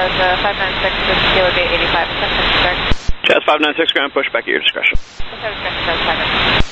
Jazz 596 with Kilo Gate 85, Jazz 596, ground push back at your discretion. Jazz 596.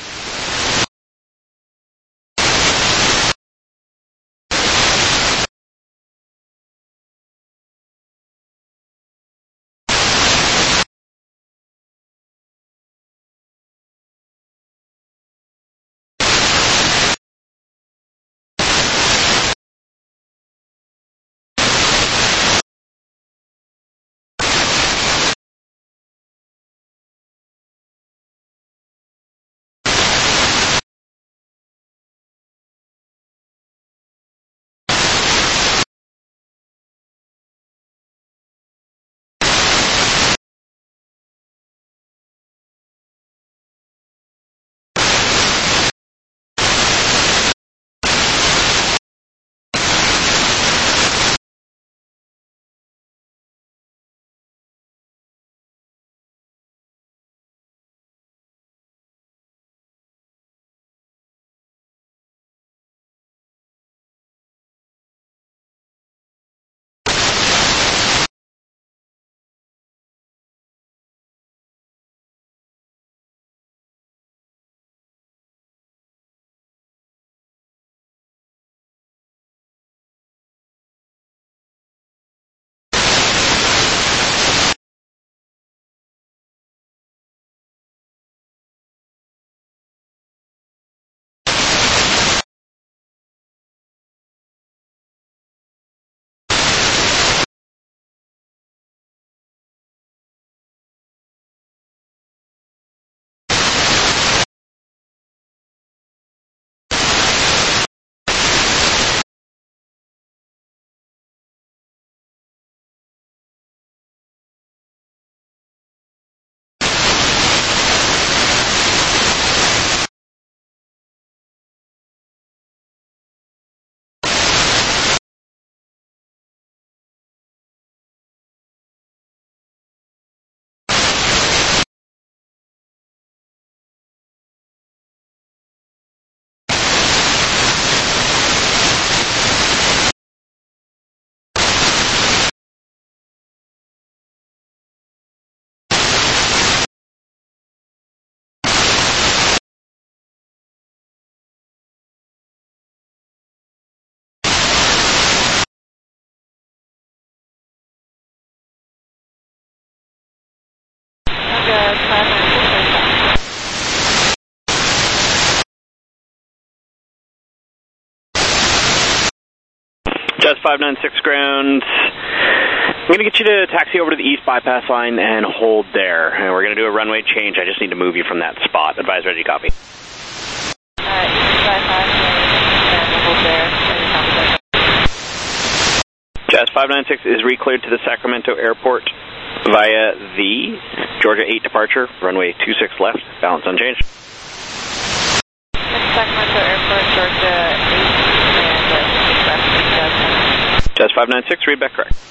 Jazz 596 ground. I'm going to get you to taxi over to the east bypass line and hold there. And we're going to do a runway change. I just need to move you from that spot. Advise ready to copy. East bypass and hold there. Jazz 596 is re-cleared to the Sacramento Airport via the Georgia 8 departure, runway 26 left, balance unchanged. Sacramento Airport, Georgia 8 and Jazz 596, read back correct.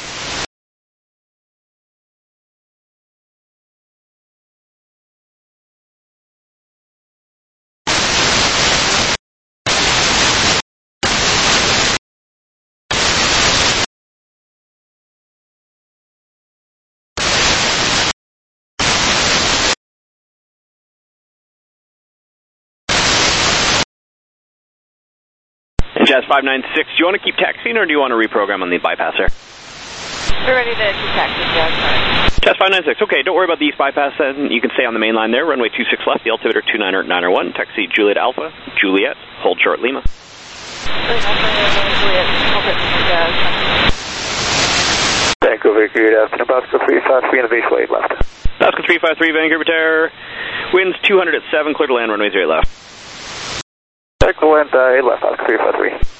Jazz 596, do you want to keep taxiing or do you want to reprogram on the bypasser? We're ready to taxi, Jazz 596, okay, don't worry about the east bypass then. You can stay on the main line there, runway 26 left, the altimeter 29901, taxi Juliet Alpha, Juliet, hold short Lima. Vancouver, good afternoon, Bosco 353 and the base weight left. Bosco 353, Vancouver Tower, winds 200 at 7, clear to land, runway 0 left. Excellent, 8 left, Bosco 353.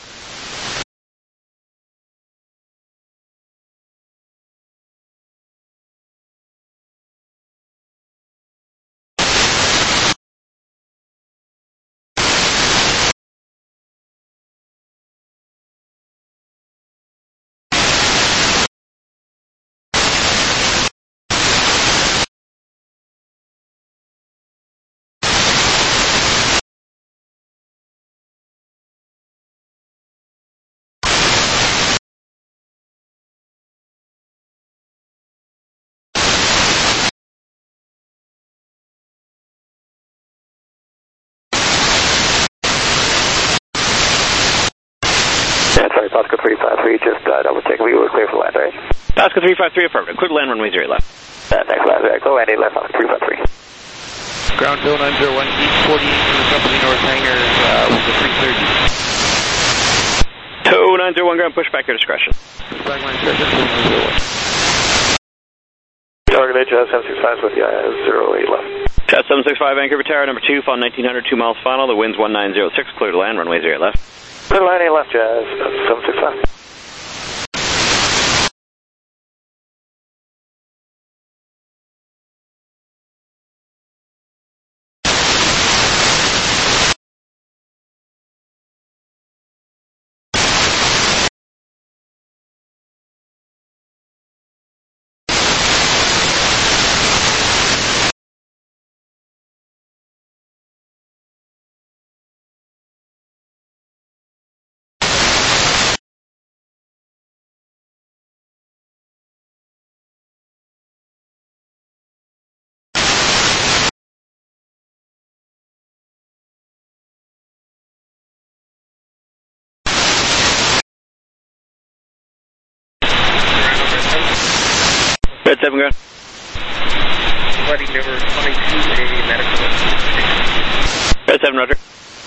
Sorry, Pasco 353, just double check. We were clear for land, right? Pasco 353, affirmative. Clear to land, runway 0 left. Next land, Echo, and 8 left, Pasco 353. Ground Hill 901, East 48 to the company North Hangar with the 330. Tow 901, ground, push back your discretion. Pushback line discretion, 901. Target Jazz 765 with you, 08 left. Jazz 765, Vancouver Tower, number 2, fall 1900, 2 miles final. The wind's 1906, clear to land, runway 0 left. Clear to land, 8 left, Jazz 765. Red 7, ground. Flight number 22A medical. Red 7, roger.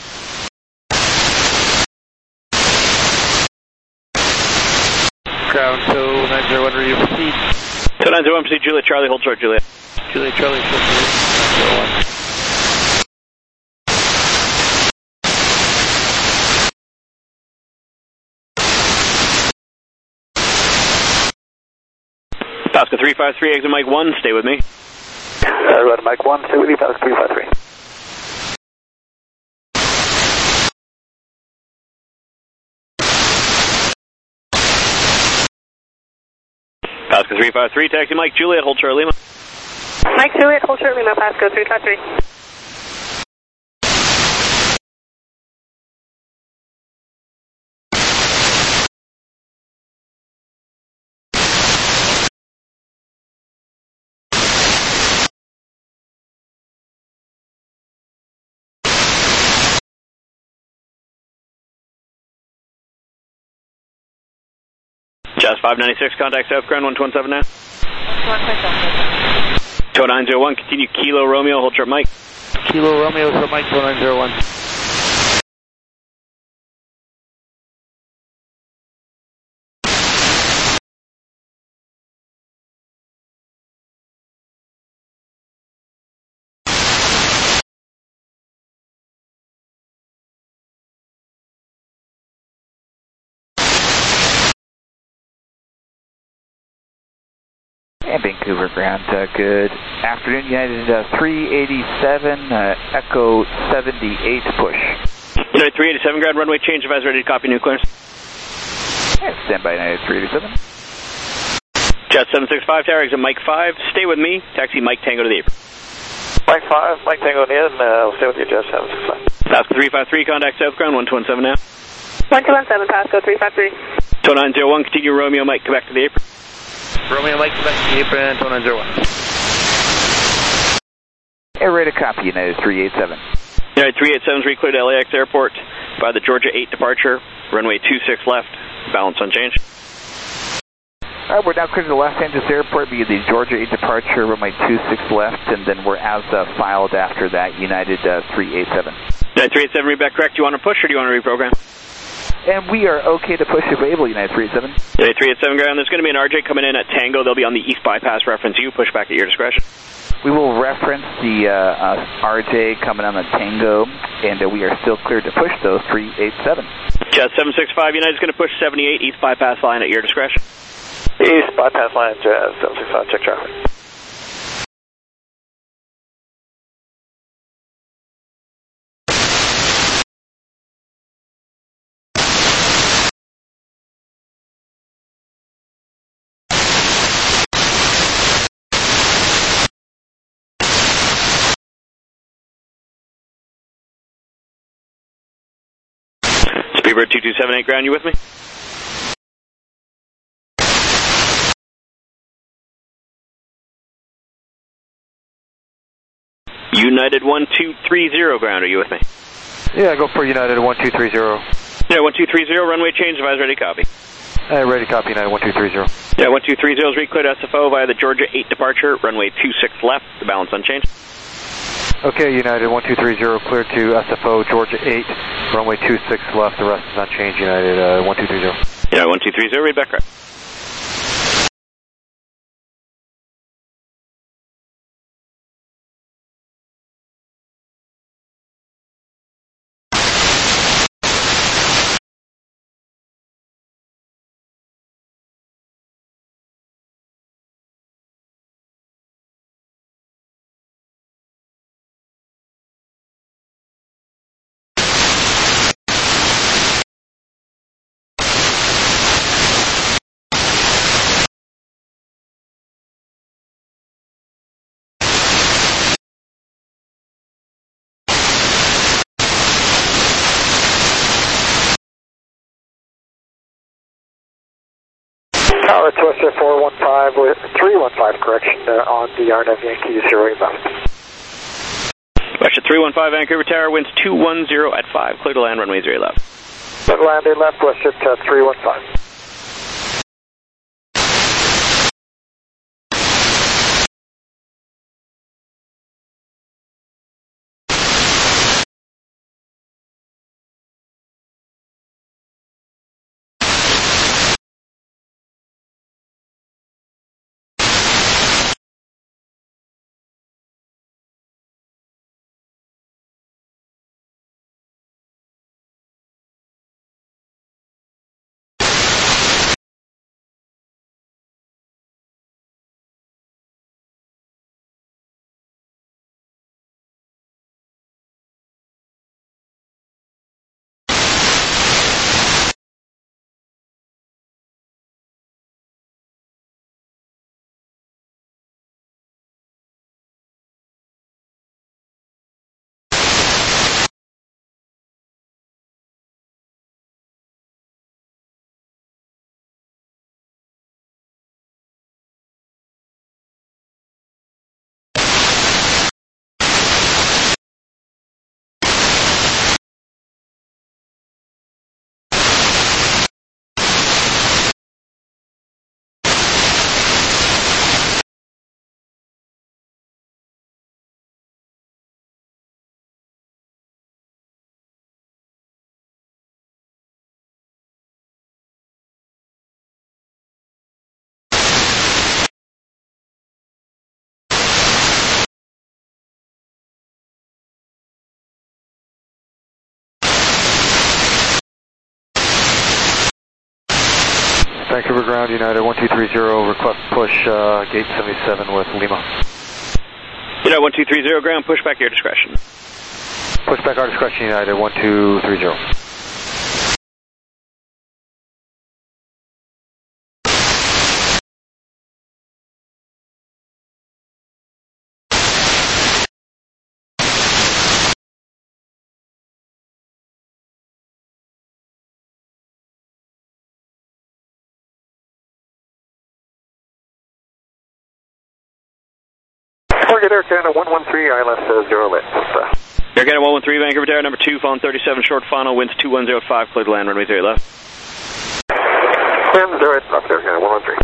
Ground Hill 901, ready to proceed. Tow 901, proceed Juliet, Charlie, hold short, Juliet. Juliet Charlie, 901. Pasco 353, exit Mike 1, stay with me. Right, Mike 1, stay with you, Pasco 353. Pasco 353, taxi Mike Juliet, hold short Lima. Mike Juliet, hold short Lima, Pasco 353. Jazz 596, contact South Ground 117 now. 127. Tow 901, continue Kilo Romeo, hold short Mike. Kilo Romeo for Mike 901. And Vancouver ground, good afternoon, United 387, Echo 78, push. United 387, ground, runway change, advise ready to copy new clearance. And stand by United 387. Jet 765, tower, exit Mike 5, stay with me, taxi Mike Tango to the apron. Mike 5, Mike Tango in, I'll stay with you, Jazz 765. Pasco 353, contact South Ground 127 now. 1217, Pasco 353. Tow 901, continue Romeo Mike, Quebec to the apron. Romeo Mike, Quebec to the apron, 901. Air ready to copy, United 387. United 387 is re-cleared to LAX Airport by the Georgia 8 departure, runway 26 left, balance unchanged. All right, we're now cleared to Los Angeles Airport via the Georgia 8 departure, runway 26 left, and then we're as filed after that, United 387. United 387, read back correct. Do you want to push or do you want to reprogram? And we are okay to push if able, United 387. United 387, ground. There's going to be an RJ coming in at Tango. They'll be on the east bypass. Reference you. Push back at your discretion. We will reference the RJ coming on the Tango, and we are still cleared to push those 387. Jet 765, United's going to push 78 east bypass line at your discretion. East bypass line, Jazz 765, check traffic. Speedbird 2278, ground, you with me? United 1230, ground, are you with me? Yeah, go for United 1230. Yeah, 1230, runway change, advise ready, copy. Ready, copy, United 1230. Yeah, 1230 is recleared SFO via the Georgia 8 departure, runway 26 left, the balance unchanged. Okay, United 1230, cleared to SFO, Georgia 8, runway 26 left, the rest is unchanged, United 1230. Yeah, 1230, read back right. Tower Twister 415 with 315 correction on the RNAV Yankee 0 left. Russia 315 Vancouver Tower, winds 210 at 5, clear to land, runway 0 left. Landing left, WestJet 315. Vancouver ground, United 1230, request push gate 77 with Lima. United 1230, ground, push back your discretion. Push back our discretion, United 1230. Target Air Canada 113, ILS 0 lit. Air Canada 113, Vancouver Tower, number 2, phone 37, short final, winds 2105, clear to land, runway 0 left. Clear 0 left, Air Canada 113.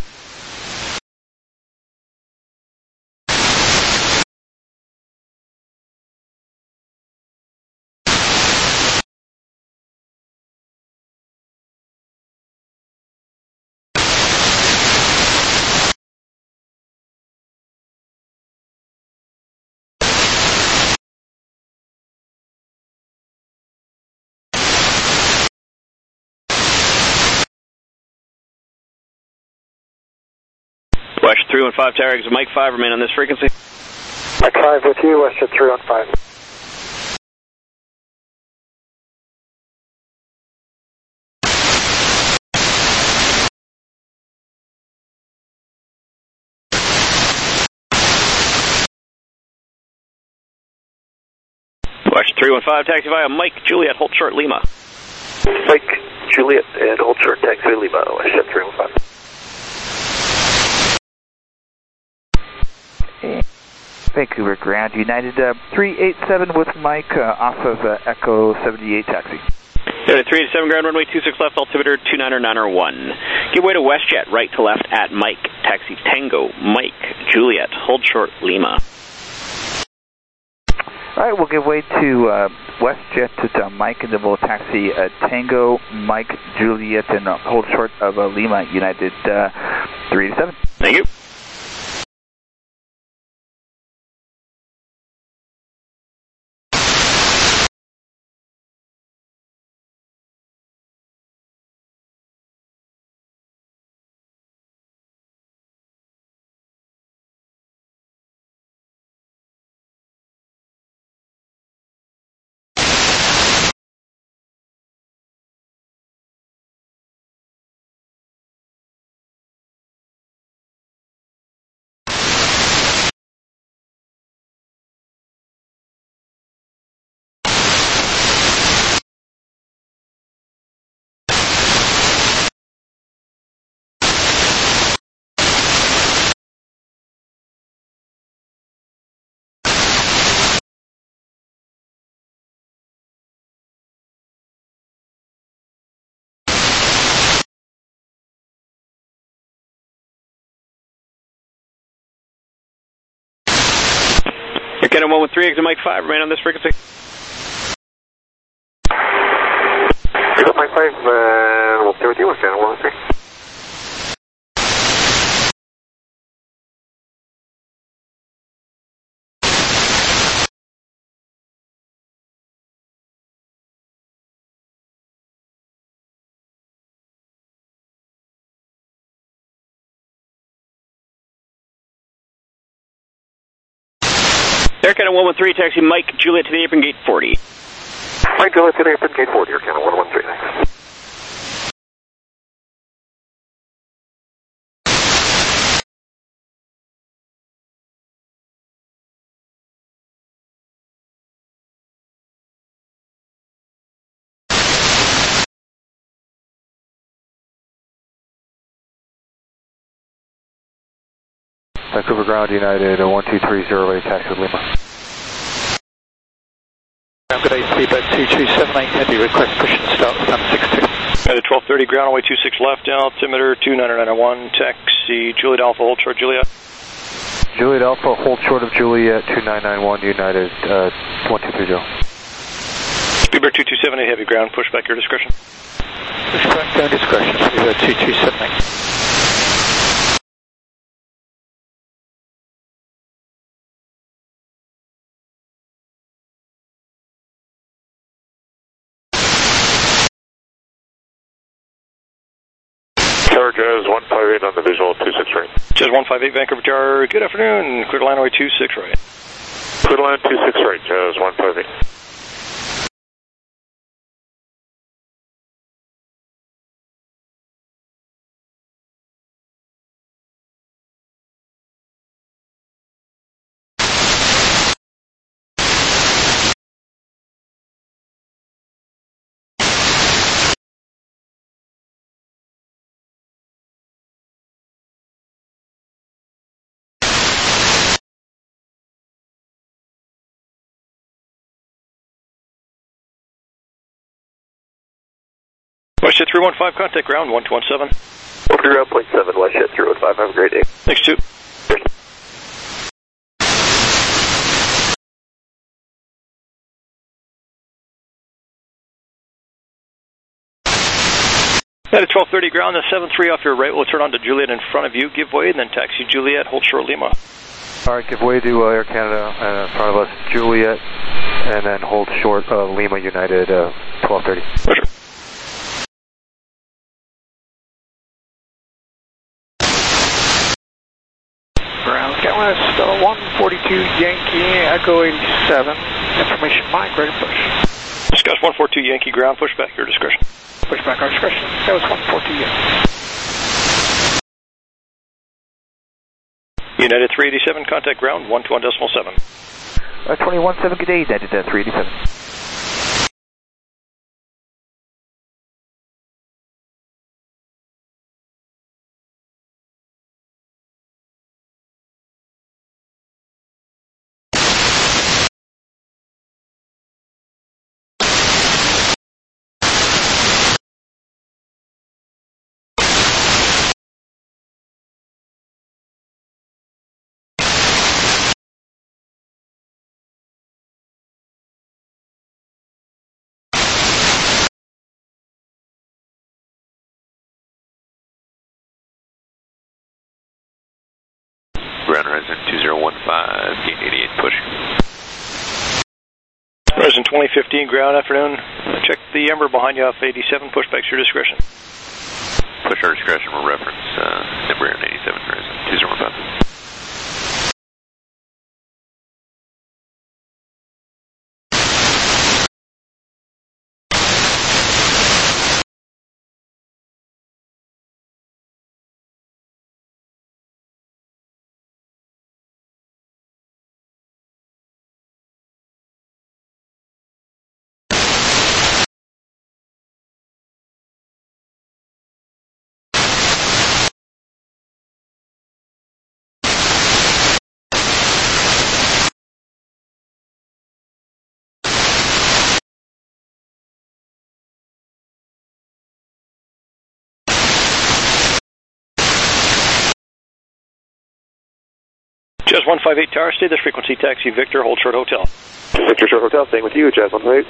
West 315 Tower, exit Mike 5, remain on this frequency. Mike 5 with you, WestJet 315. West 315, taxi via Mike Juliet, hold short Lima. Mike Juliet and hold short taxi Lima, WestJet 315. Vancouver ground, United 387 with Mike off of Echo 78 taxi. United 387 ground, runway 26 left, altimeter 29901. Give way to WestJet, right to left at Mike. Taxi Tango, Mike, Juliet, hold short, Lima. All right, we'll give way to WestJet to Mike, and then we'll taxi Tango, Mike, Juliet, and hold short of Lima, United 387. Thank you. You're Canada 113, exit Mike 5, remain on this frequency. Exit Mike 5, we'll stay with you, Canada 113. Air Canada 113, taxi Mike, Juliet to the apron gate 40. Mike, Juliet to the apron gate 40, Air Canada 113, thanks. Vancouver ground, United 1230, ready taxi with Lima. Good day, feedback 2278, heavy request push and start stand 62. At 1230 ground, runway 26 left, altimeter 29901, taxi Juliet Alpha, hold short Juliet. Juliet Alpha, hold short of Juliet 2991, United 1230. Speedbird 2278, heavy ground, push back your discretion. Push back down discretion, Speedbird 2278. Tower Jazz 158 on the visual 26 right. Jazz 158, Vancouver Tower, good afternoon, clear to line runway 26 right. Clear to line 26 right, Jazz 158. WestJet 315, contact ground 1217. Over to ground point 7, WestJet 315, have a great day. Thanks, 2. At 1230 ground, the 73 off your right will turn on to Juliet in front of you, give way, and then taxi Juliet, hold short Lima. Alright, give way to Air Canada in front of us, Juliet, and then hold short Lima United 1230. Roger. Ground West 142 Yankee Echo 87. Information Mike, ready to push. Discuss 142 Yankee ground, push back your discretion. Push back our discretion. That was 142 Yankee. United 387, contact ground 121.7. 217, good day, United 387. Horizon 2015, gain 88, push. Horizon 2015, ground afternoon. Check the Ember behind you off 87, pushback's your discretion. Push our discretion, will reference Ember and 87, Horizon 2015. Jazz 158 Tower, stay this frequency, taxi Victor, hold short hotel. Victor Short Hotel, staying with you, Jazz 158.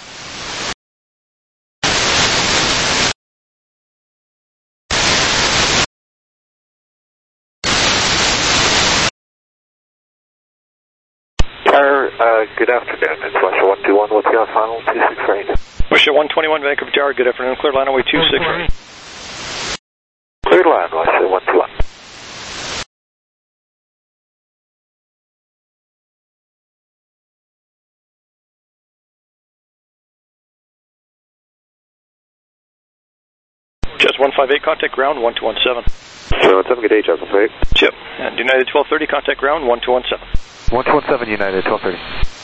Good afternoon. It's West 121 with you on final 268. West 121 Vancouver Tower, good afternoon. Clear line away 268. Cleared line, West 121. Jazz 158, contact ground 1217. So, 7, good day, Jazz 158. Chip. And United 1230, contact ground 1217. 1217 United, 1230.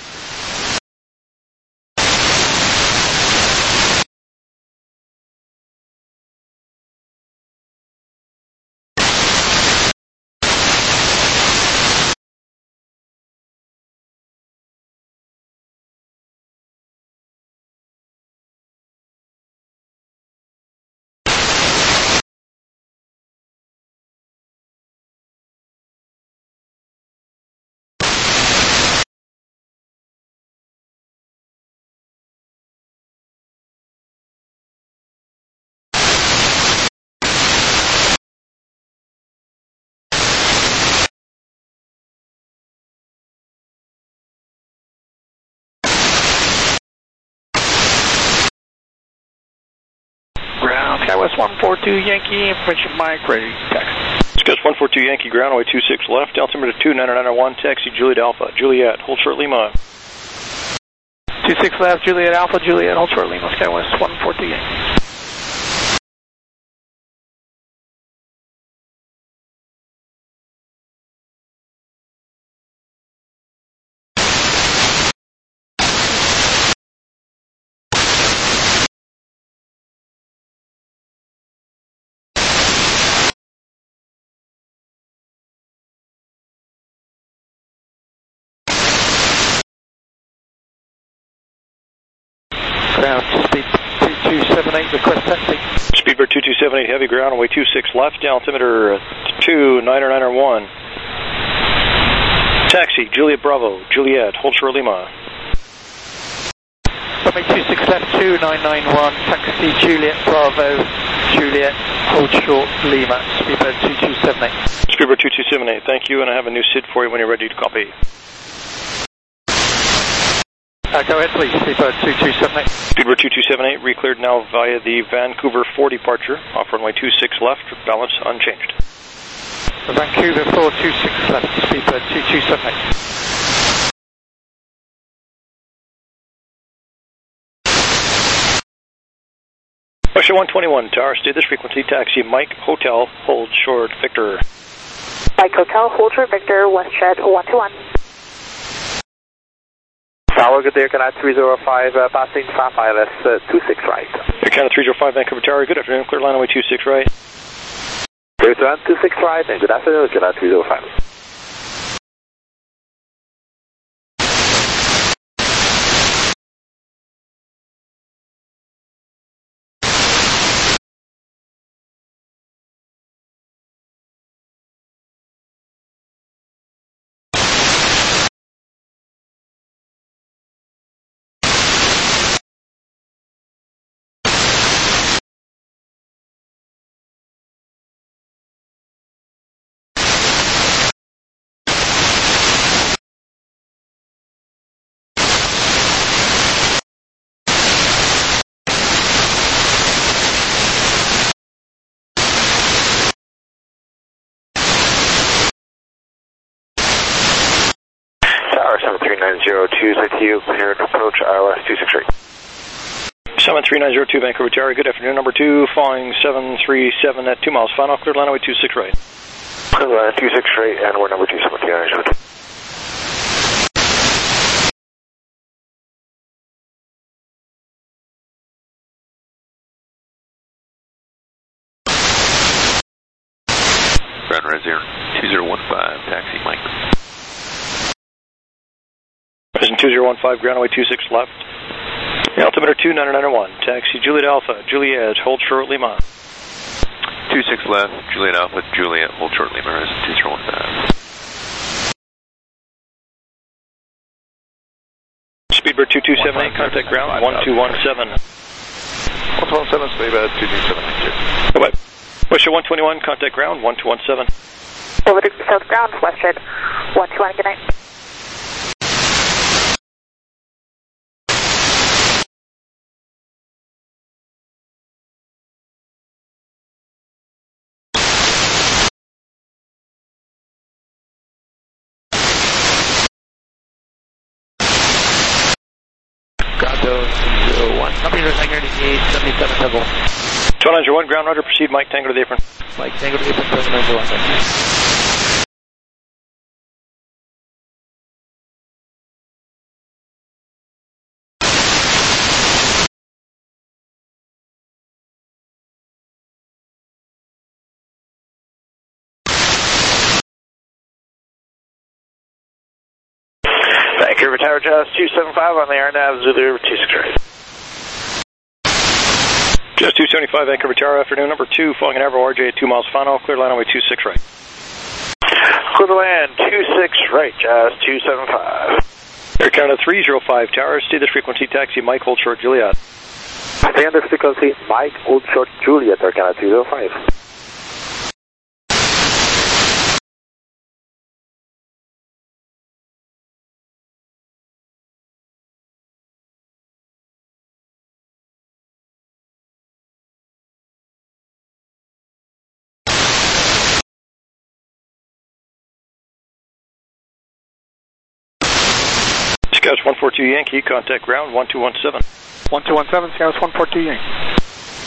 Skywest 142 Yankee, information Mike, ready to taxi. Skywest 142 Yankee, ground away 26 left, altimeter 29991, taxi Juliet Alpha, Juliet, hold short Lima. 26 left, Juliet Alpha, Juliet, hold short Lima, Skywest 142 Yankee. Ground, speed 2278, request taxi. Speedbird 2278, heavy ground, away 26 left, altimeter 29991. Taxi, Juliet Bravo, Juliet, hold short Lima. Runway 26 left, 2991, taxi Juliet Bravo, Juliet, hold short Lima, Speedbird 2278. Speedbird 2278, thank you, and I have a new SID for you when you're ready to copy. Go ahead please, Speedbird 2278. Speedbird 2278, recleared now via the Vancouver 4 departure, off runway 26 left, balance unchanged. Vancouver 426 left, Speedbird 2278. Russia 121, tower, stay this frequency, taxi Mike Hotel, hold short Victor. Mike Hotel, hold short Victor, Westjet 121. Tower, good day, Canada 305, passing San Miles, 26 right. Canada 305, Vancouver Tower, good afternoon, clear line away 26 right. Clear to 26 right, and good afternoon, Canada 305. Tower 73902, say to you, cleared approach ILS 268. 73902 Vancouver Tower, good afternoon. Number 2, flying 737 at 2 miles final, cleared line away 26 right. Cleared line 26 right, and we're number 2, 73902. Ground Resident 2015, taxi Mike. Resident 2015, ground away 26 left. Altimeter 29901, taxi Juliet Alpha, Juliet, hold short Lima. 26 left, Juliet Alpha, Juliet, hold short Lima, Resident 2015. Speedbird 2278, contact ground 1217. 1217, Speedbird 2278. Goodbye. WestJet 121, contact ground 1217. Over to South Ground, WestJet 121, good night. Grado 01, computer Tango 77 double. 1291, ground roger, proceed Mike Tango to the apron. Mike Tango to the apron, 791. Vancouver Tower, Jazz 275 on the RNAV, Zulu 268. Jazz 275, Vancouver Tower, afternoon. Number 2, flying an Avro RJ at 2 miles final, clear line away 26 right. Clear the land 26 right, Jazz 275. Air Canada 305 Tower, stay this frequency, taxi Mike, hold short Juliet. Stay under frequency, Mike, hold short Juliet, Air Canada 205. Scouts 142 Yankee, contact ground 1217. 1217, Scouts 142 Yankee.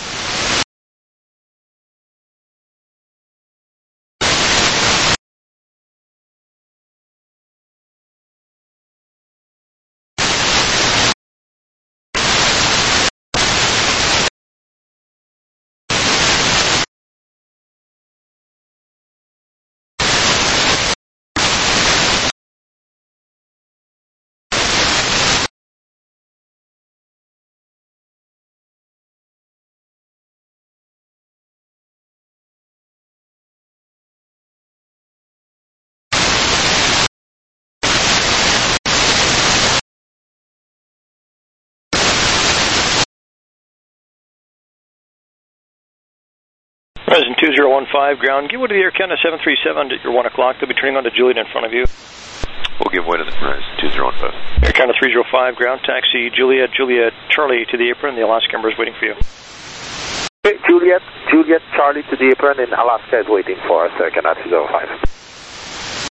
Resident 2015, ground, give way to the Air Canada 737 at your 1 o'clock. They'll be turning on to Juliet in front of you. We'll give way to the Resident 2015. Air Canada 305, ground, taxi Juliet, Juliet, Charlie to the apron. The Alaska Ember is waiting for you. Okay, Juliet, Charlie to the apron, and Alaska is waiting for us, Air Canada 305.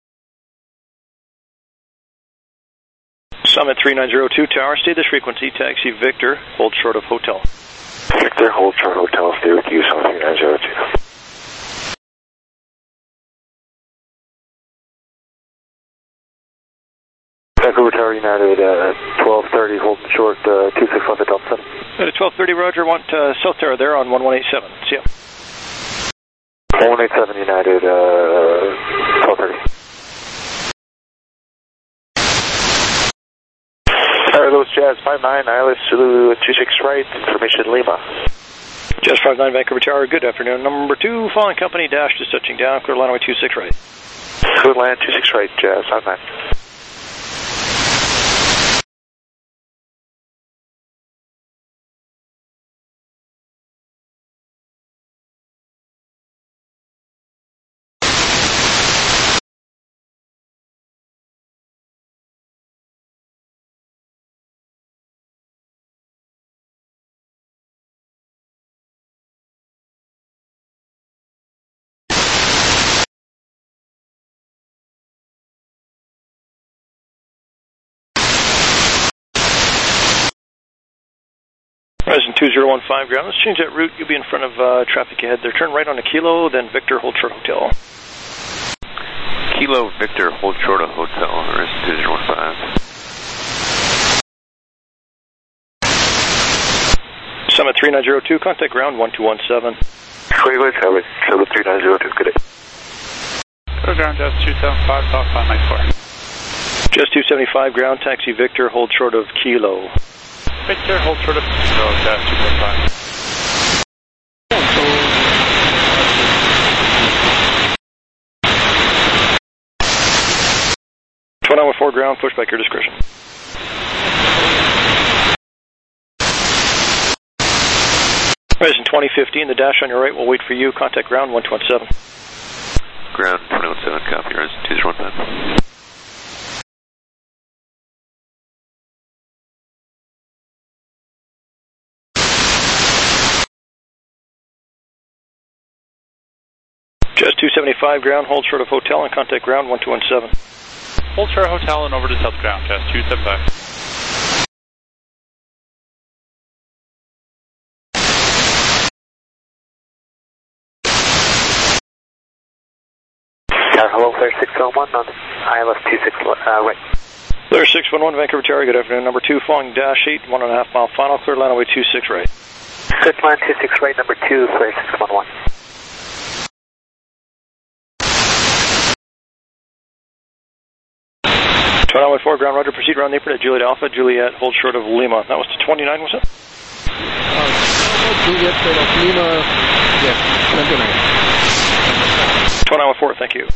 Summit 3902 Tower, stay this frequency, taxi Victor, hold short of hotel. Victor, hold short hotel, stay with you, Summit 3902. Vancouver Tower United, 1230, holding short, 26 left at Delta 7. 1230, roger, want South Tower there on 1187, see ya. 187 United, 1230. Carlos Jazz 59, ILS Zulu 26 right, information Lima. Jazz 59, Vancouver Tower, good afternoon. Number 2, following company, dash is touching down, clear line away 26 right. Clear land 26 right, Jazz 59. Resident 2015 ground, let's change that route. You'll be in front of traffic ahead there. Turn right on a Kilo, then Victor, hold short hotel. Kilo, Victor, hold short of hotel, Resident 2015. Summit 3902, contact ground 1217. Freeway traffic, Summit 3902, good day. Go ground, Jazz 275, Talk 594. Jazz 275 ground, taxi Victor, hold short of Kilo. Victor, hold short of Kilo, Jazz 275. Hour 4 ground, push back your discretion. Resident 2015, the dash on your right will wait for you. Contact ground 127. Ground 217, copy, Resident 2015. Just 275 ground, hold short of hotel and contact ground 1217. Hold short of hotel and over to South ground, Just 275. Hello, Flare 611 on ILS 26 right. Flare 611, Vancouver Tower, good afternoon. Number 2, following dash 8, 1.5 mile final, clear line away 26 right. Clear line 26 right, number 2, Flare 611. Tower 4 ground, roger, proceed around the apron at Juliet Alpha, Juliet, hold short of Lima. That was to 29, was it? Juliet of Lima, yes, 29. Tower 4, thank you.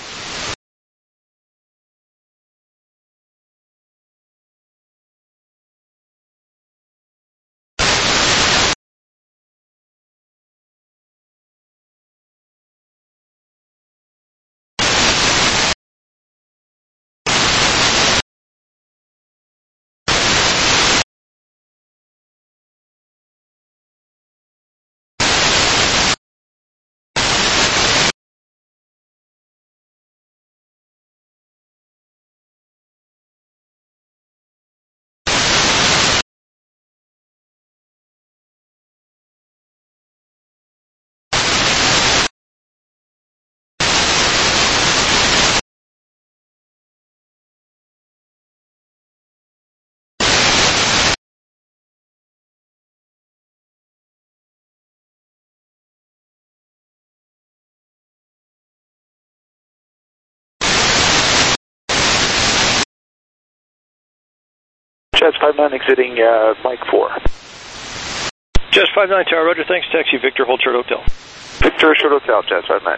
Jazz 59 exiting Mike 4. Jazz 59 Tower, roger, thanks. Taxi Victor, hold short hotel. Victor, short hotel, Jazz 59.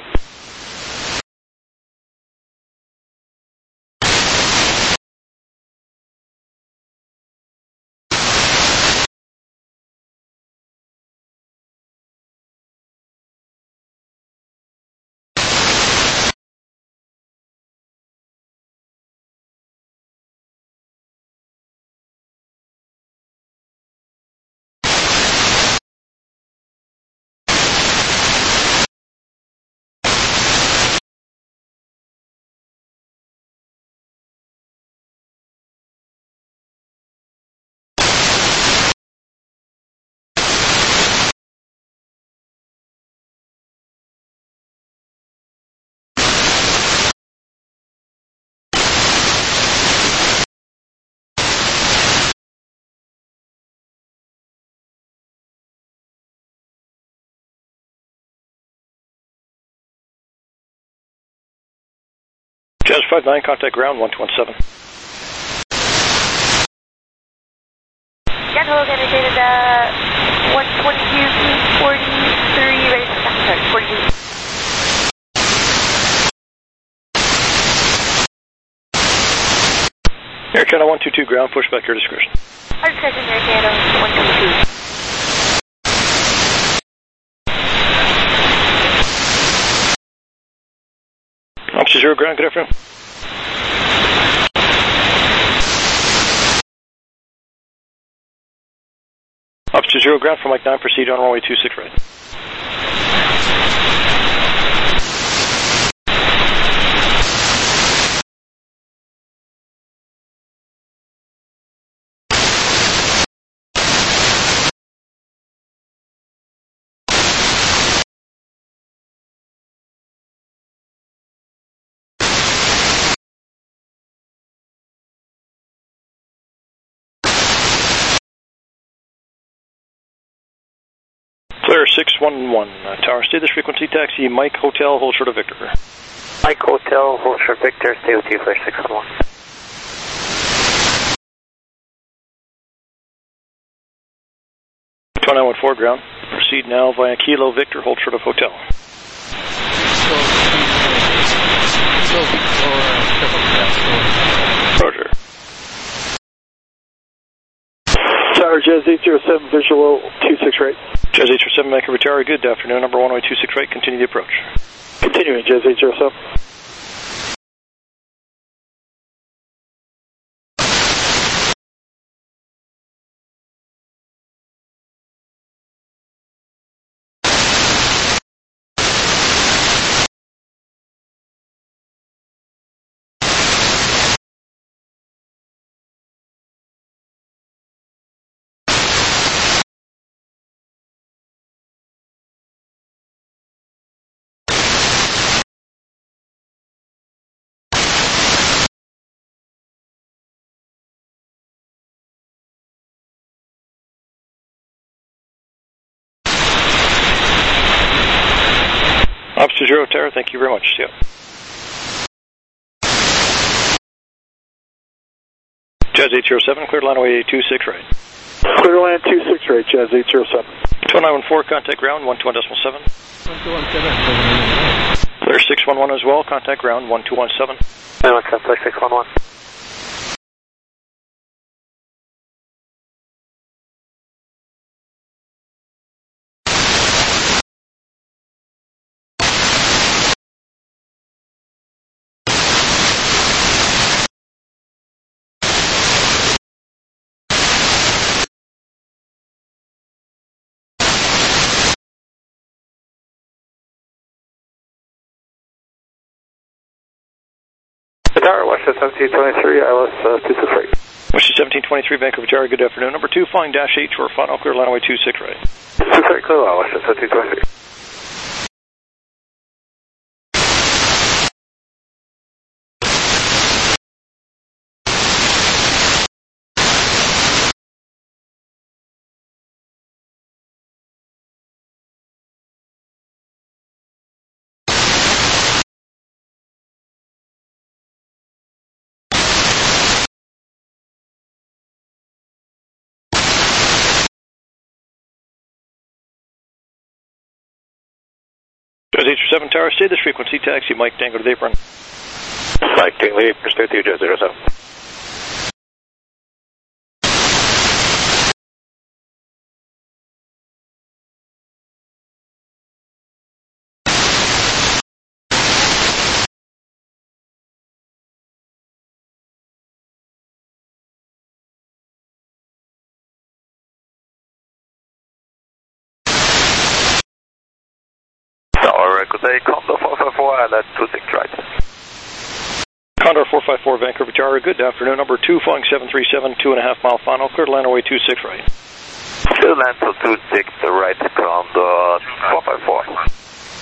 Jazz 59, contact ground 127. Gun hold indicated 122 feet 43, ready for start, 42. Air Channel 122 ground, push back your discretion. Our discussion, Air Channel 122. Officer 0 ground, good afternoon. Officer 0 ground from Mike 9, proceed on runway 26 right. Clear 611. Tower, stay this frequency, taxi Mike Hotel, hold short of Victor. Mike Hotel, hold short Victor, stay with you, Clear 611. .914 ground. Proceed now via Kilo Victor, hold short of Hotel. Roger. Tower, Jazz 807, visual 26 right. Jazz 807, Vancouver Tower, good afternoon. Number 126 right, continue the approach. Continuing, Jazz 807. Officer Zero Tower, thank you very much. See ya. Jazz 807, cleared line away 26 right. Clear land 26 right, Jazz 807. 2914, contact ground 121.7. 121.7. Clear 611 as well, contact ground 1217. 917, 611. Tower, Washington 1723, ILS 263. Washington 1723, Vancouver Tower, good afternoon. Number 2, flying dash 8 short final, clear line away 26 right. 23 clear, Washington 1723. Jazz 807 Tower, stay this frequency, taxi Mike Tango to the apron. Mike Tango, stay with you, Jazz 07. Good day, Condor 454, and that's 26 right. Condor 454, Vancouver Tower, good afternoon. Number 2, flying 737, 2.5 mile final, cleared land away 26 right. Clear land to 26 right, Condor 454.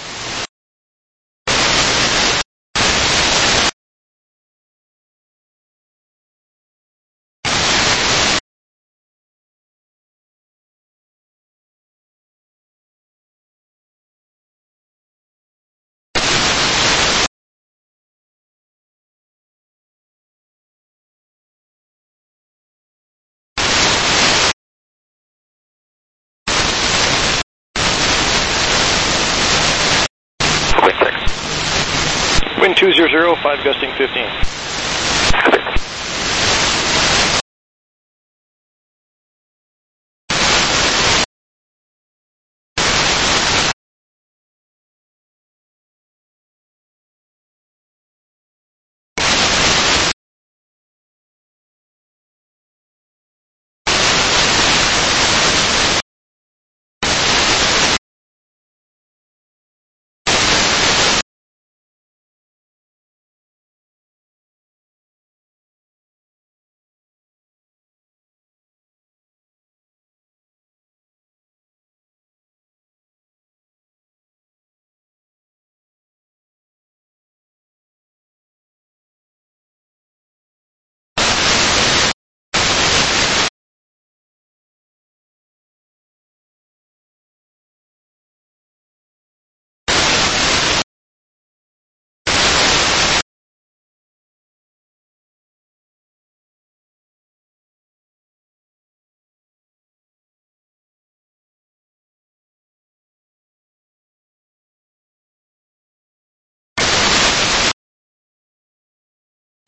Wind 200, 5 gusting 15.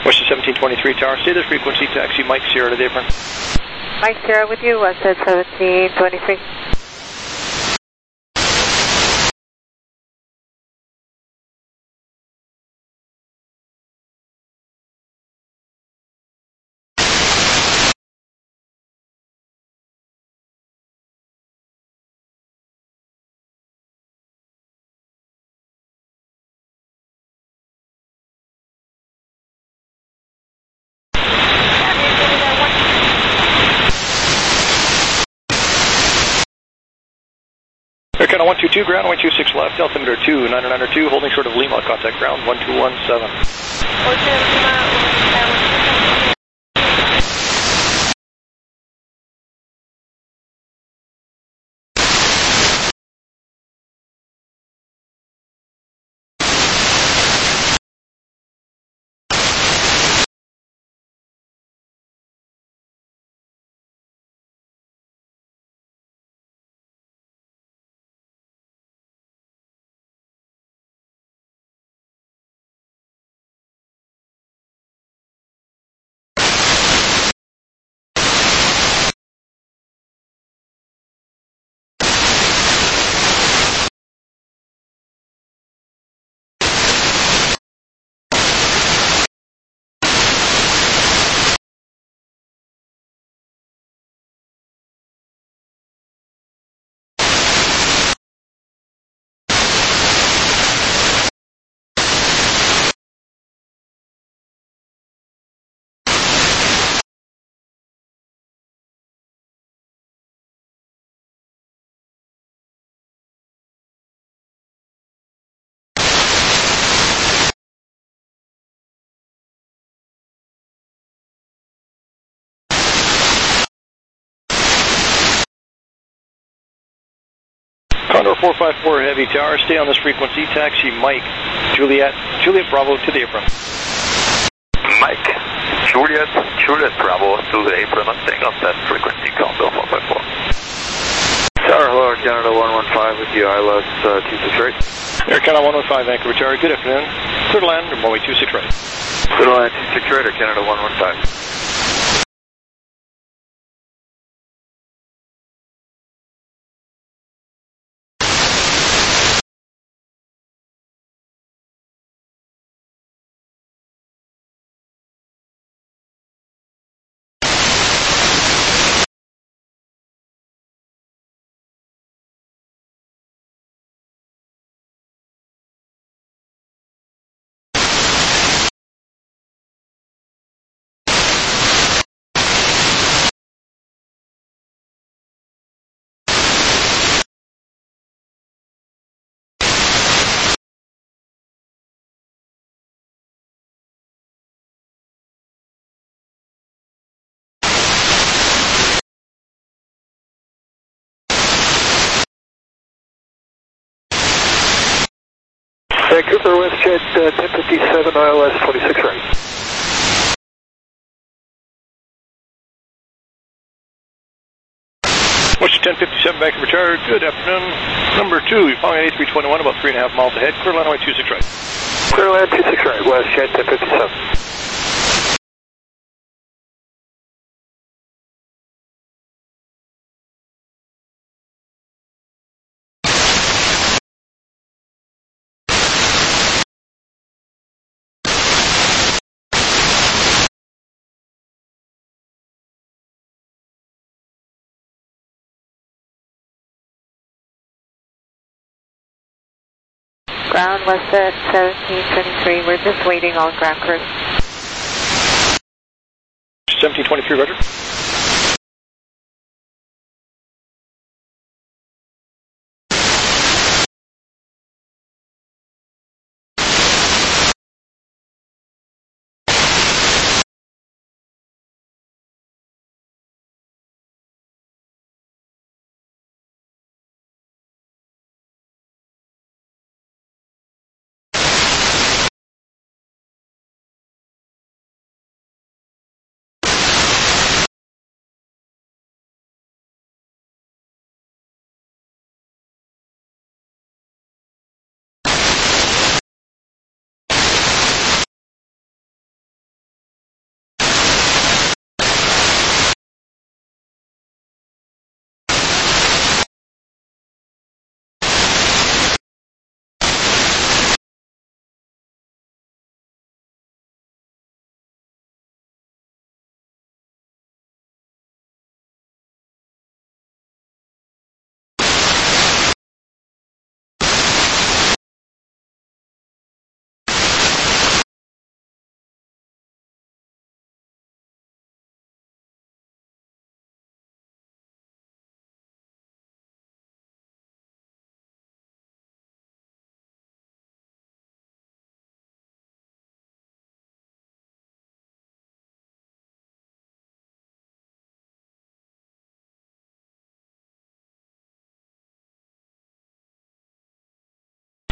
West 1723 Tower, stay this frequency, taxi Mike Sierra to the apron. Mike Sierra with you, West 1723. Air Canada 122, ground 126 left, altimeter 2992, holding short of Lima, contact ground 1217. Condor 454 Heavy Tower, stay on this frequency, taxi Mike, Juliet Bravo to the apron. Mike, Juliet Bravo to the apron and staying on that frequency, Condor 454. Tower, hello, Canada 115 with you, ILS 26 right. Air Canada 115, Vancouver Tower, good afternoon. Clear to land, runway 26 right. Clear to land 26 right, Air Canada 115. Vancouver WestJet 1057 ILS 26 right. West 1057 Vancouver Tower, good afternoon. Number 2, you're following A321 about 3.5 miles ahead, clear land runway 26 right. Clear land 26 right, WestJet 1057. Ground West at 1723. We're just waiting on ground crew. 1723, roger.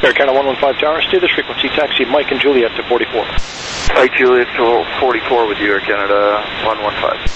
Air Canada 115 Tower, stay this frequency, taxi Mike and Juliet to 44. Mike Juliet to 44 with you, Air Canada 115.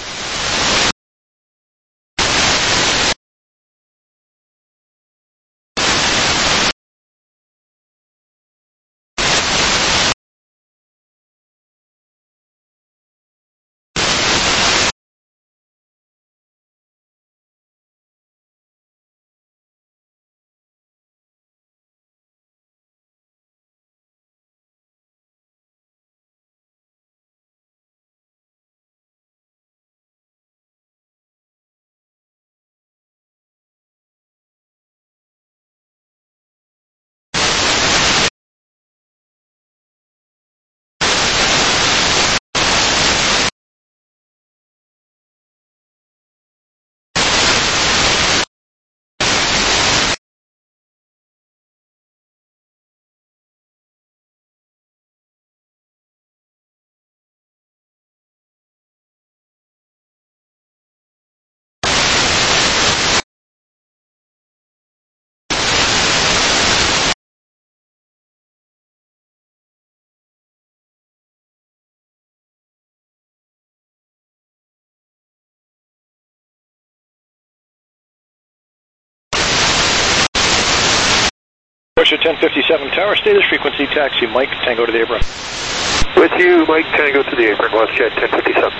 Porsche 1057 Tower, stay this frequency, taxi Mike, Tango to the apron. With you, Mike, Tango to the apron, WestJet 1057.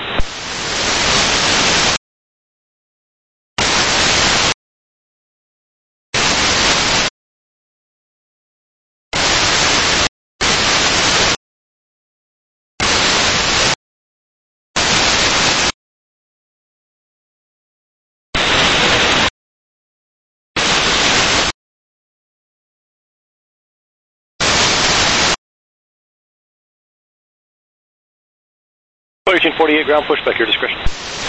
Flight 1848 ground pushback, your discretion.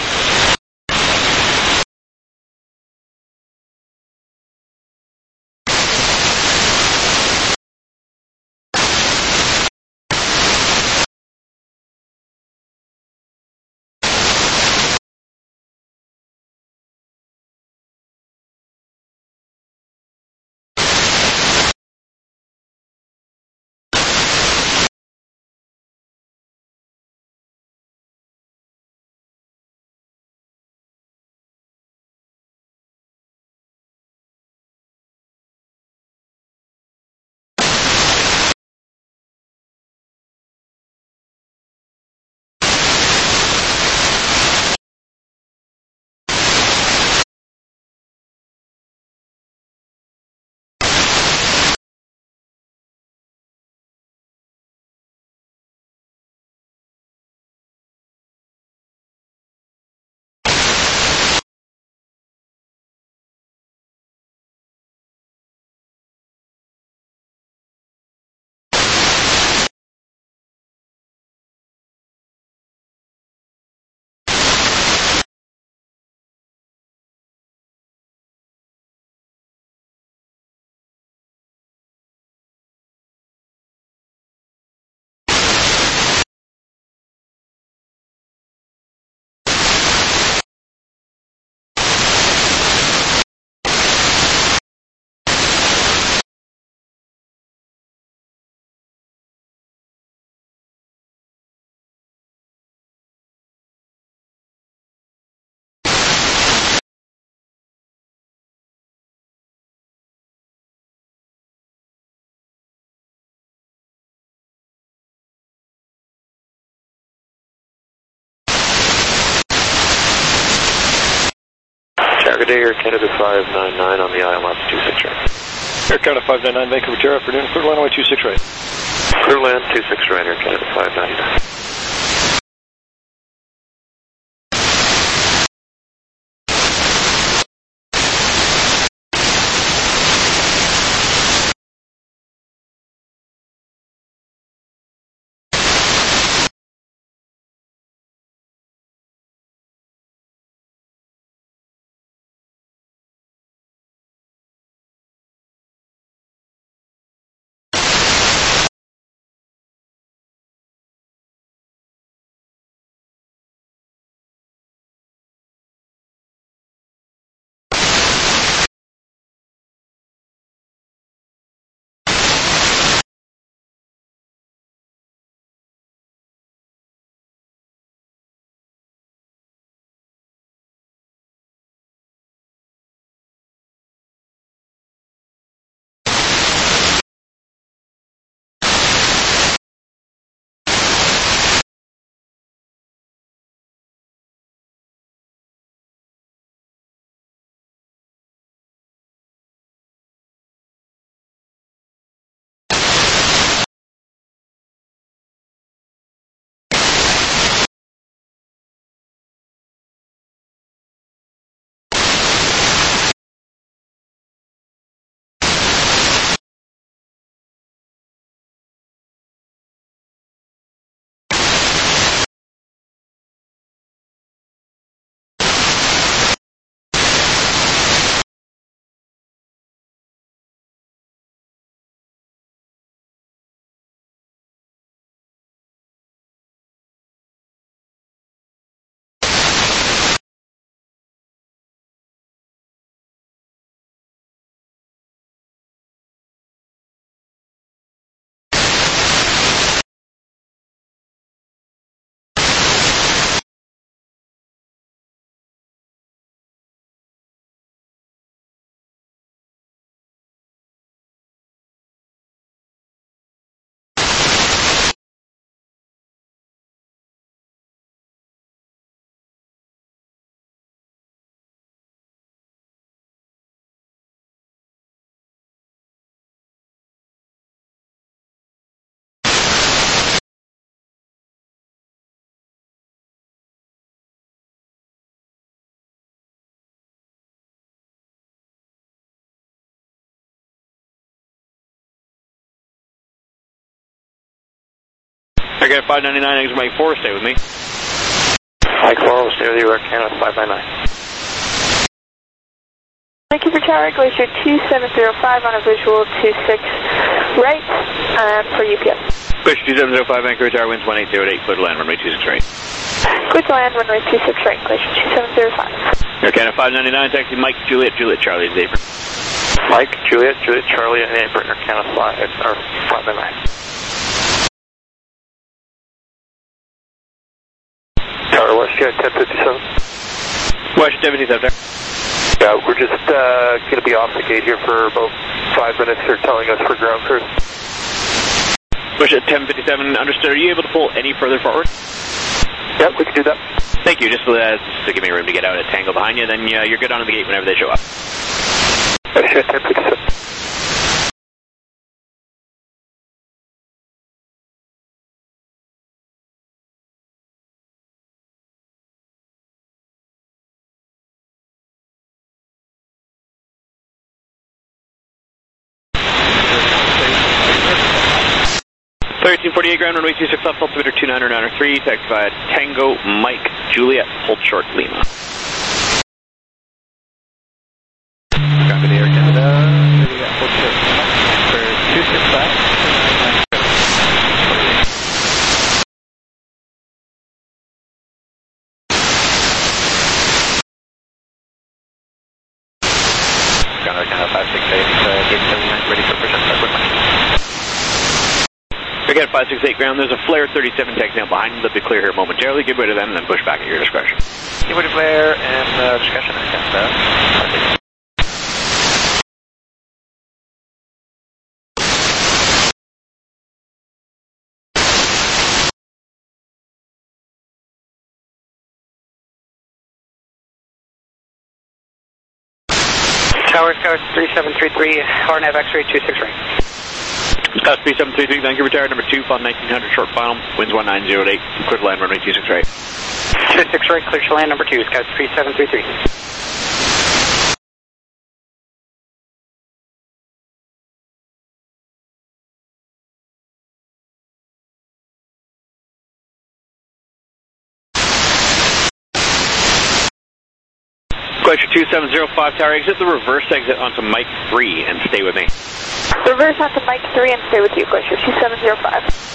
Air Canada 599 on the ILS 26 right. Air Canada 599, Vancouver Terra, afternoon, clear line runway 26 right. Clear land 26 right, Air Canada 599. American 599, exit Mike 4, stay with me. Mike 4 will stay with you, Air Canada 599. Thank you for Tower, Glacier 2705 on a visual 26 right for UPS. Glacier 2705, Vancouver Tower, winds 1808, clear to land, runway 26 right. Clear to land, runway 26 right, Glacier 2705. Air Canada 599, taxi Mike, Juliet, Charlie, and apron. Mike, Juliet, Charlie, and apron, Air Canada 599. Tower West, yeah, 1057. West 1057, there. Yeah, we're just going to be off the gate here for about 5 minutes. They're telling us for ground crew. Push at 1057, understood. Are you able to pull any further forward? Yeah, we can do that. Thank you. Just to give me room to get out at Tango behind you, then you're good on the gate whenever they show up. That's 1057. .48 ground, runway 26 left, altimeter 2993, taxi via Tango, Mike, Juliet, hold short, Lima. Copy the Air Canada, Juliet, hold short, Lima, for 26 left, 2993. Gunner Canada 568, gate 79, ready for push up, with Mike. Again, 568 ground, there's a Flare 37 taxi out behind them. They'll be clear here momentarily. Get rid of them, then push back at your discretion. Get rid of Flare and discretion, I guess. Tower Scout 3733, RNAV X-ray 26 right. Scout 3733, Vancouver Tower, number 2, fund 1900, short final, winds 1908, clear to land, runway 26 right. 26 right, clear to land, number 2, Scout 3733. Glacier 2705 Tower, exit the reverse exit onto Mike 3 and stay with me. Reverse onto Mike 3 and stay with you, Glacier 2705.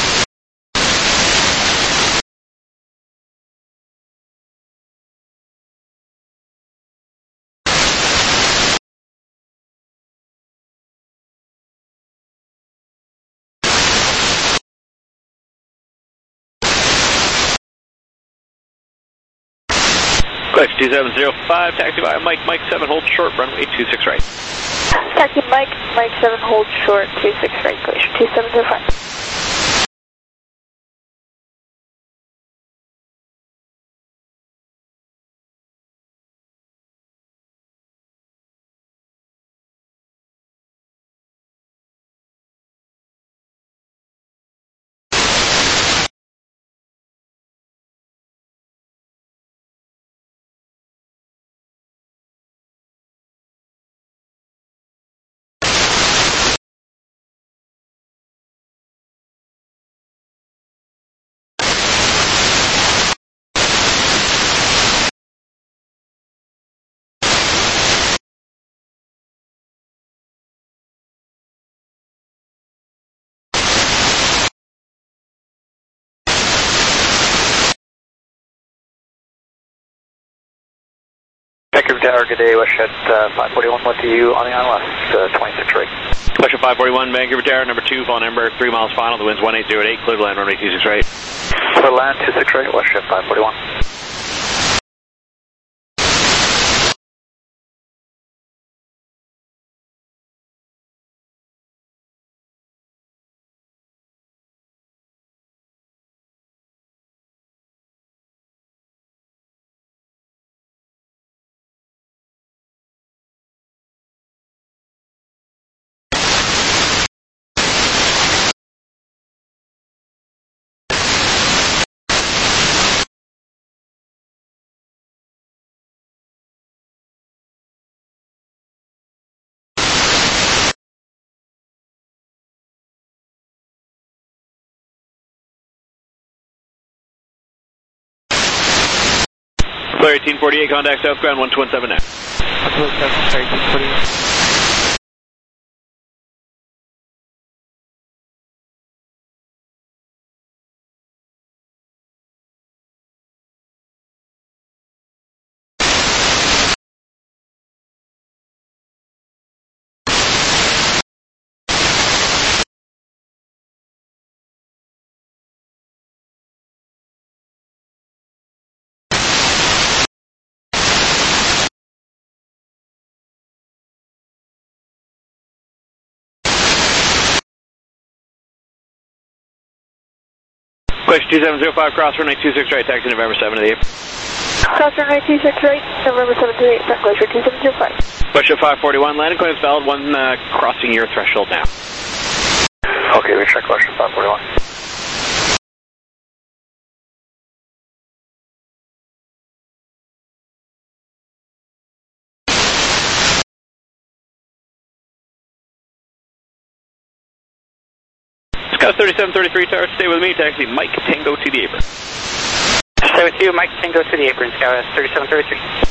Glacier 2705, taxi via Mike, Mike 7, hold short, runway 26 right. Taxi Mike, Mike 7, hold short, 26 right, Glacier 2705. Vancouver Tower, good day, WestJet 541, what to you on the ILS, 26 right. Glacier 541, Vancouver Tower, number 2, fall number 3 miles final, the wind's 1808, clear to land, runway 26 right. Clear to land, 26 right, WestJet 541. Clear 1848, contact South Ground 1217 now. Absolute 1848. Question 2705, cross runway 26 right, taxi November 7 to the 8. Cross runway 26 right, November 7 to the 8, back glacier 2705. Question 541, landing clearance valid, one crossing your threshold now. Okay, we check question 541. Scout 3733, tower, stay with me, taxi Mike Tango to the apron. Stay with you, Mike Tango to the apron, Scout 3733.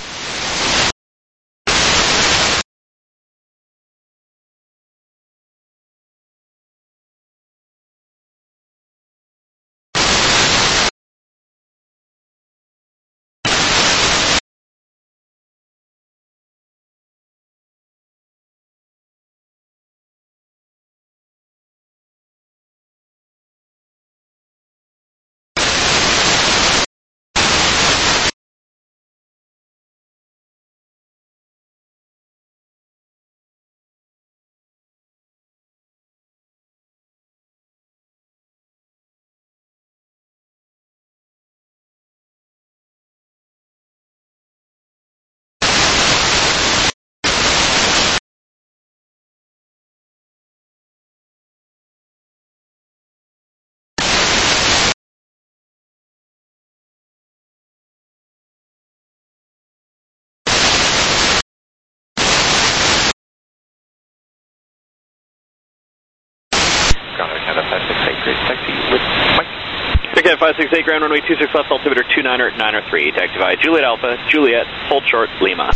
Ticket 568, ground runway 26 left, altimeter 293, taxi via Juliet Alpha, Juliet, hold short, Lima.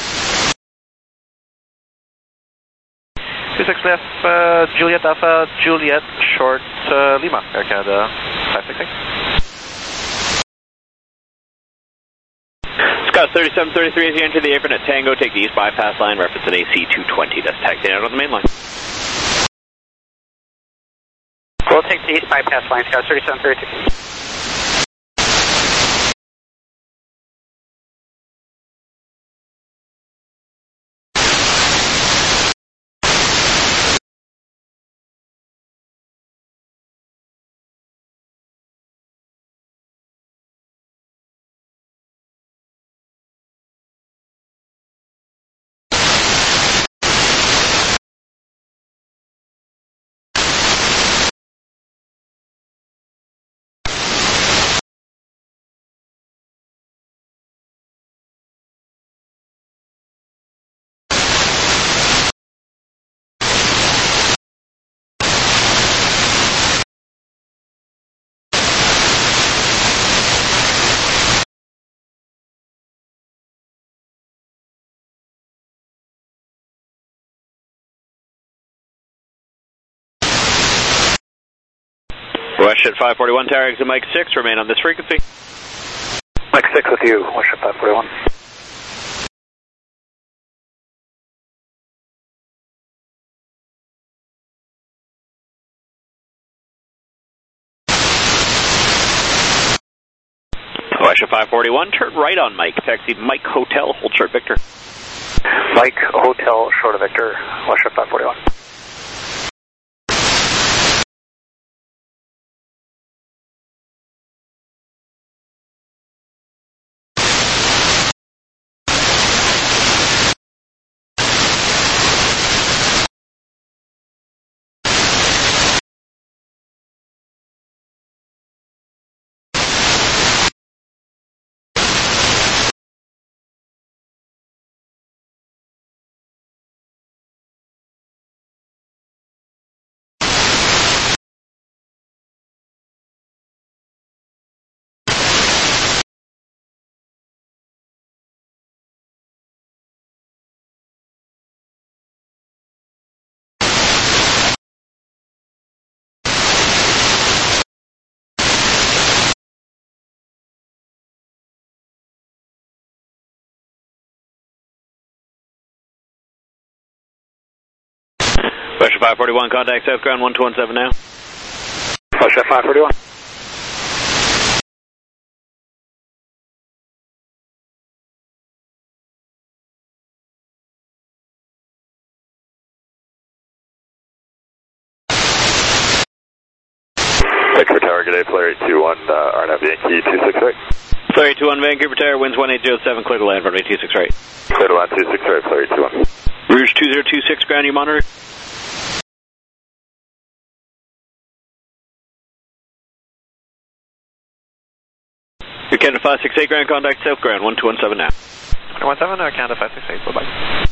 26 left, Juliet Alpha, Juliet, short, Lima, Air Canada 568. Scott 3733 as you enter the apron at Tango, take the east bypass line, reference an AC 220, that's taxiing out on the main line. We'll take the east bypass line, Scout 3733. Westjet 541, tower exit Mike 6, remain on this frequency. Mike 6 with you, Westjet 541. Westjet 541, turn right on Mike, taxi Mike Hotel, hold short Victor. Mike Hotel, short of Victor, Westjet 541. Russia 541, contact South Ground 1217 now. Russia 541. Vancouver Tower, good day, Flare 821, RNAV Yankee 268. Flare 821, Vancouver Tower, winds 1807, clear to land, runway 26 right. Clear to land 26 right, Flare 821. Rouge 2026, ground, you monitor? Your Canada 568, ground, contact South Ground 1217 now. 1217, Canada 568, bye-bye.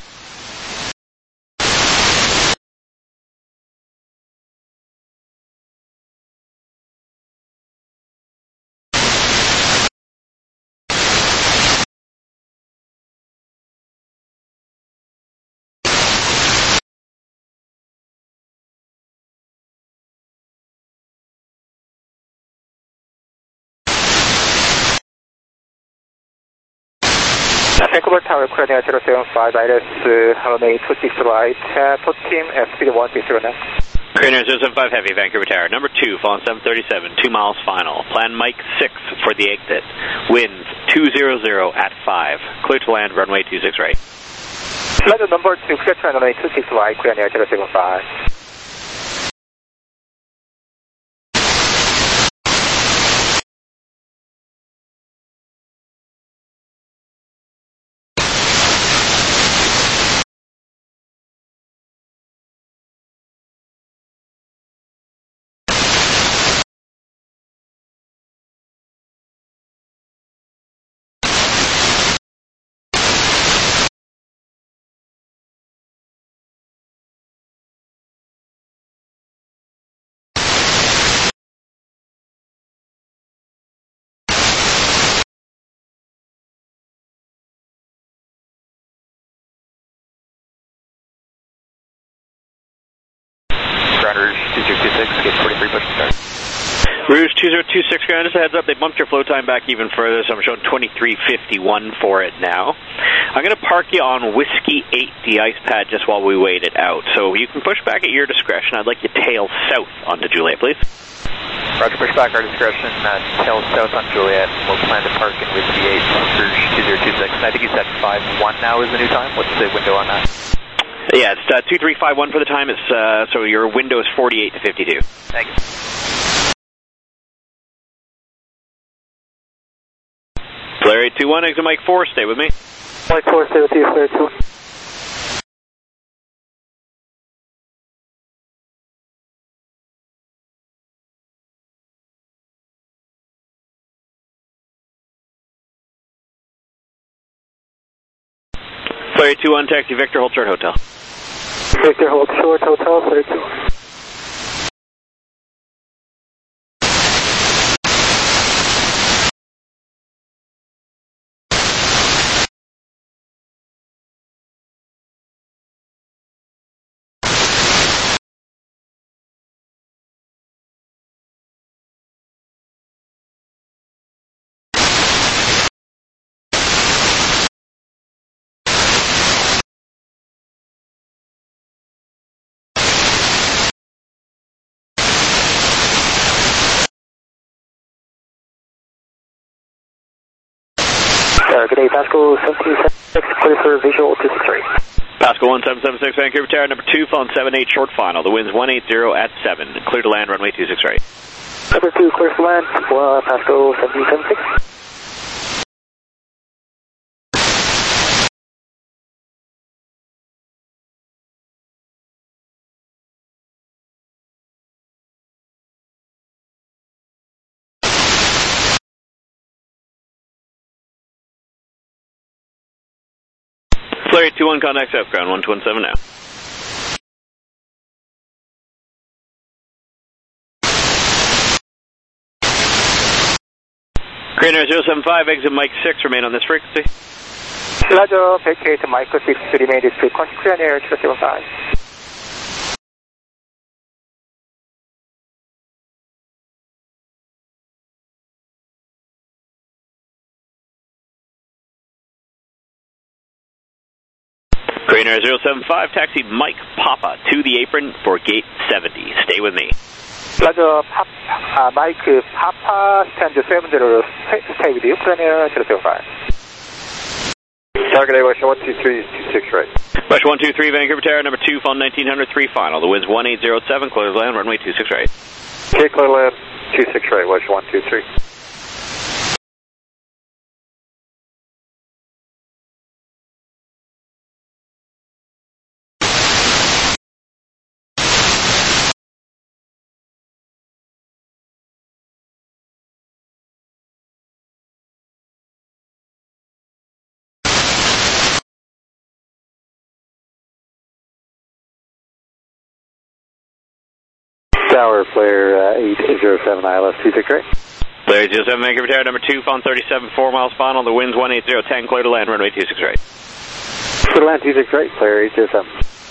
Vancouver Tower, Korea 075, Iris, runway 26 right, port team, speed 130 now. Korea 075 Heavy, Vancouver Tower, number 2, falling 737, 2 miles final. Plan Mike 6 for the exit. Winds 200 at 5. Clear to land, runway 26 right. Flight number 2, clear to runway 26 right, Korea 075. Rouge 2026, gate 43, push start. Rouge 2026, ground, just a heads up, they bumped your flow time back even further, so I'm showing 23:51 for it now. I'm going to park you on Whiskey 8, the ice pad, just while we wait it out. So you can push back at your discretion. I'd like you to tail south onto Juliet, please. Roger, push back our discretion, tail south on Juliet. We'll plan to park in Whiskey 8, Rouge 2026. I think you said 5-1 now is the new time. What's the window on that? Yeah, it's 2351 for the time. It's so your window is 48 to 52. Thank you. Flare 821, exit Mike 4, stay with me. Mike 4, stay with you, Flare 2. Flare 821, taxi Victor, hold short hotel. Victor, hold short hotel, Flare 2. Good day, Pascal 1776, clear for visual 263. Pascal 1776, Vancouver Tower, number 2, phone 78, short final. The wind's 180 at 7. Clear to land, runway 26 right. Number 2, clear to land, Pascal 1776. Flare 821, contact South Ground 1217 now. Greener 075, exit Mike 6, remain on this frequency. Roger, vacate Mike 6, remain this frequency, clear air 075. Crane Air 075, taxi Mike Papa to the apron for gate 70. Stay with me. Roger, Mike Papa, stand 70, stay with you, Crane Air 075. Target A, West 123, 26 right. West 123, Vancouver Tower, number 2, phone 1903 final. The wind's 1807, clear land, runway 26 right. Okay, clear land, 26 right, West 123. Tower, Player 807 ILS 26 right. Player 07, Vancouver Tower, number 2, phone 37, 4 miles final. The wind's 18010, clear to land, runway 26 right. Clear to land, 26 right, Player 807.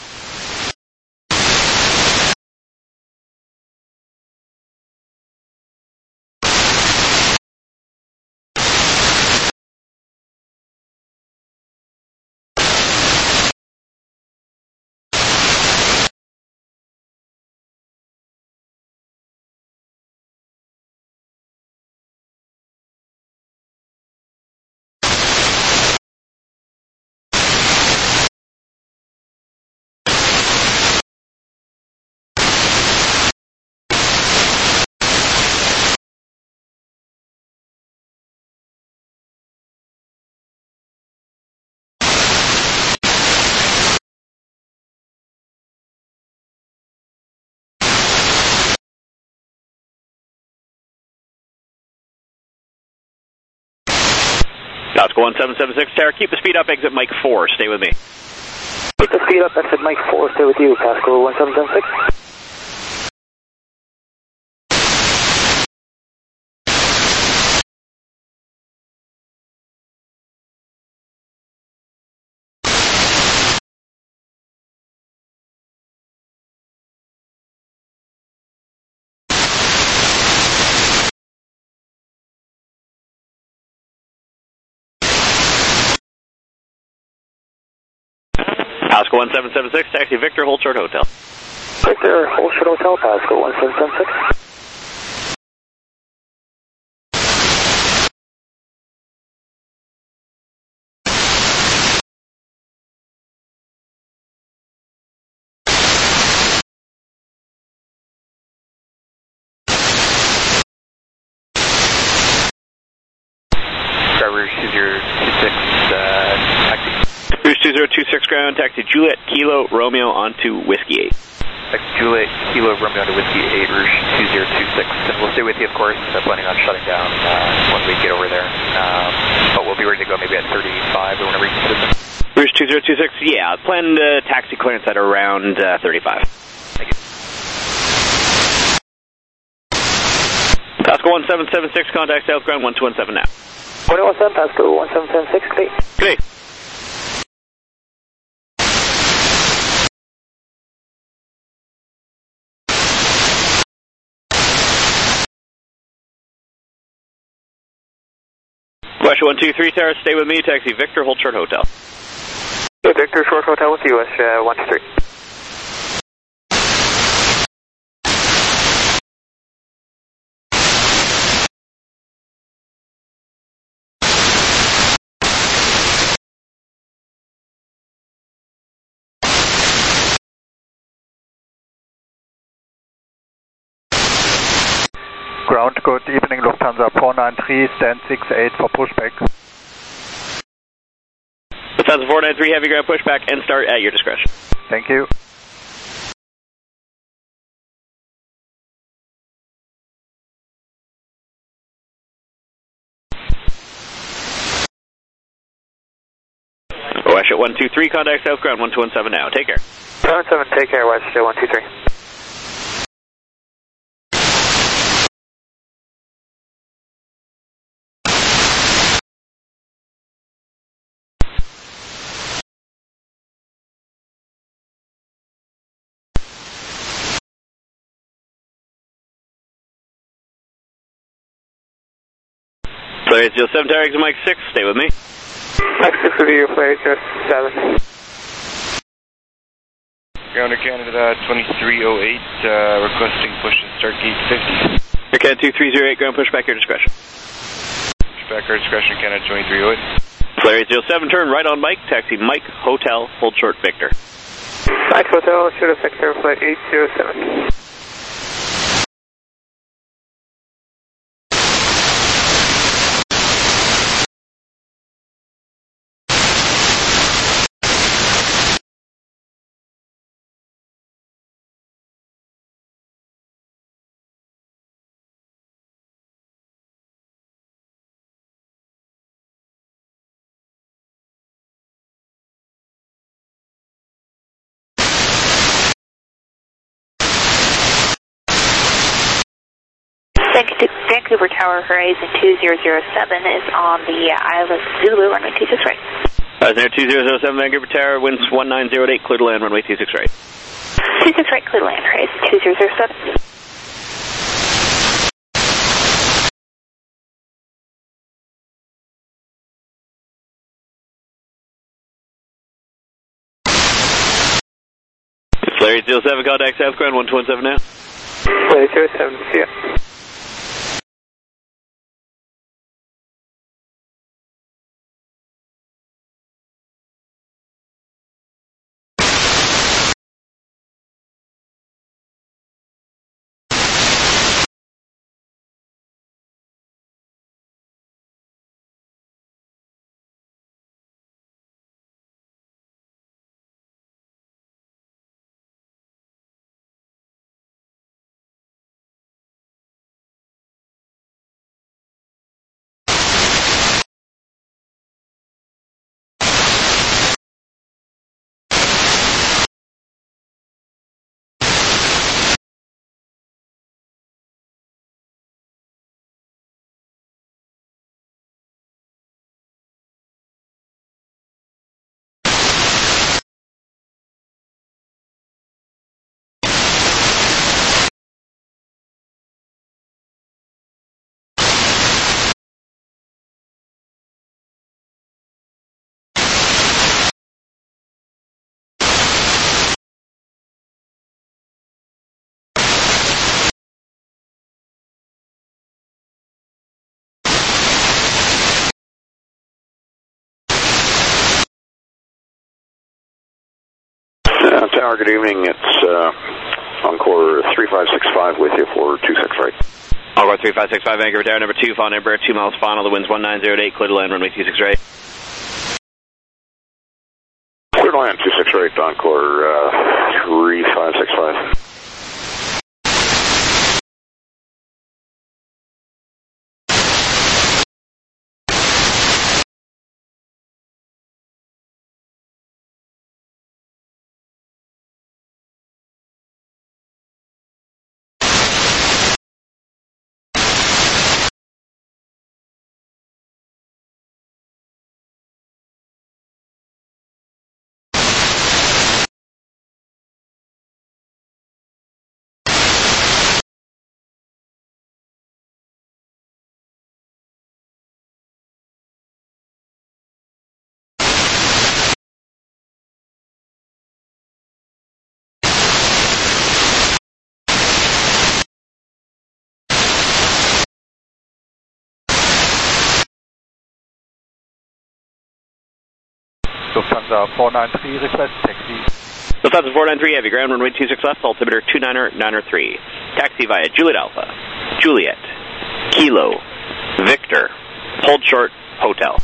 Pascal 1776, Tower, keep the speed up, exit Mike 4, stay with me. Keep the speed up, exit Mike 4, stay with you, Pascal 1776. Pascal 1776, taxi Victor, hold short hotel. Victor, hold short hotel, Pascal 1776. Driver 2026, taxi. Cruise 2026 ground, taxi Juliet Kilo Romeo onto Whiskey 8. Taxi Juliet Kilo Romeo onto Whiskey 8, Rouge 2026. And we'll stay with you, of course, planning on shutting down when we get over there. But we'll be ready to go maybe at 35 or whenever you can sit. Rouge 2026, yeah, planned taxi clearance at around 35. Thank you. Pascal 1776, contact South Ground 1217 now. 117, Pascal 1776, clear. Clear. West 123, Tower, stay with me, taxi Victor, hold short hotel. Victor, short hotel with you, West 123. Ground, good evening, Lufthansa 493, stand 68 for pushback. Lufthansa 493, heavy ground pushback and start at your discretion. Thank you. West 123, contact South Ground 1217 now. Take care. 17, take care, West 123. Player 07, Tower, exit Mike 6, stay with me. Mike 6 with you, Player 07. Ground to Canada 2308, requesting push and start gate 50. Air Canada 2308, ground push back your discretion. Push back your discretion, Canada 2308. Flare 807, turn right on Mike, taxi Mike, Hotel, hold short Victor. Mike Hotel, should have Victor, flight 807. Vancouver Tower Horizon 2007 is on the Isla Zulu, runway 26 right. Horizon 2007, Vancouver Tower, winds 1908, clear to land, runway 26 right. 26 right, clear to land, Horizon 2007. Flare 807, contact South Ground 1217 now. Flare 807, see ya. Tower, good evening. It's Encore 3565 with you for 26 right. Encore 3565, Vancouver Tower, number 2, Fawn Embraer, 2 miles final, the wind's 1908, clear to land, runway 26 right. Clear to land, 26 right, Encore 3565. Lufthansa 493, request taxi. Lufthansa 493, heavy ground, runway 26 left, altimeter 29903. Taxi via Juliet Alpha, Juliet, Kilo, Victor, hold short, Hotel.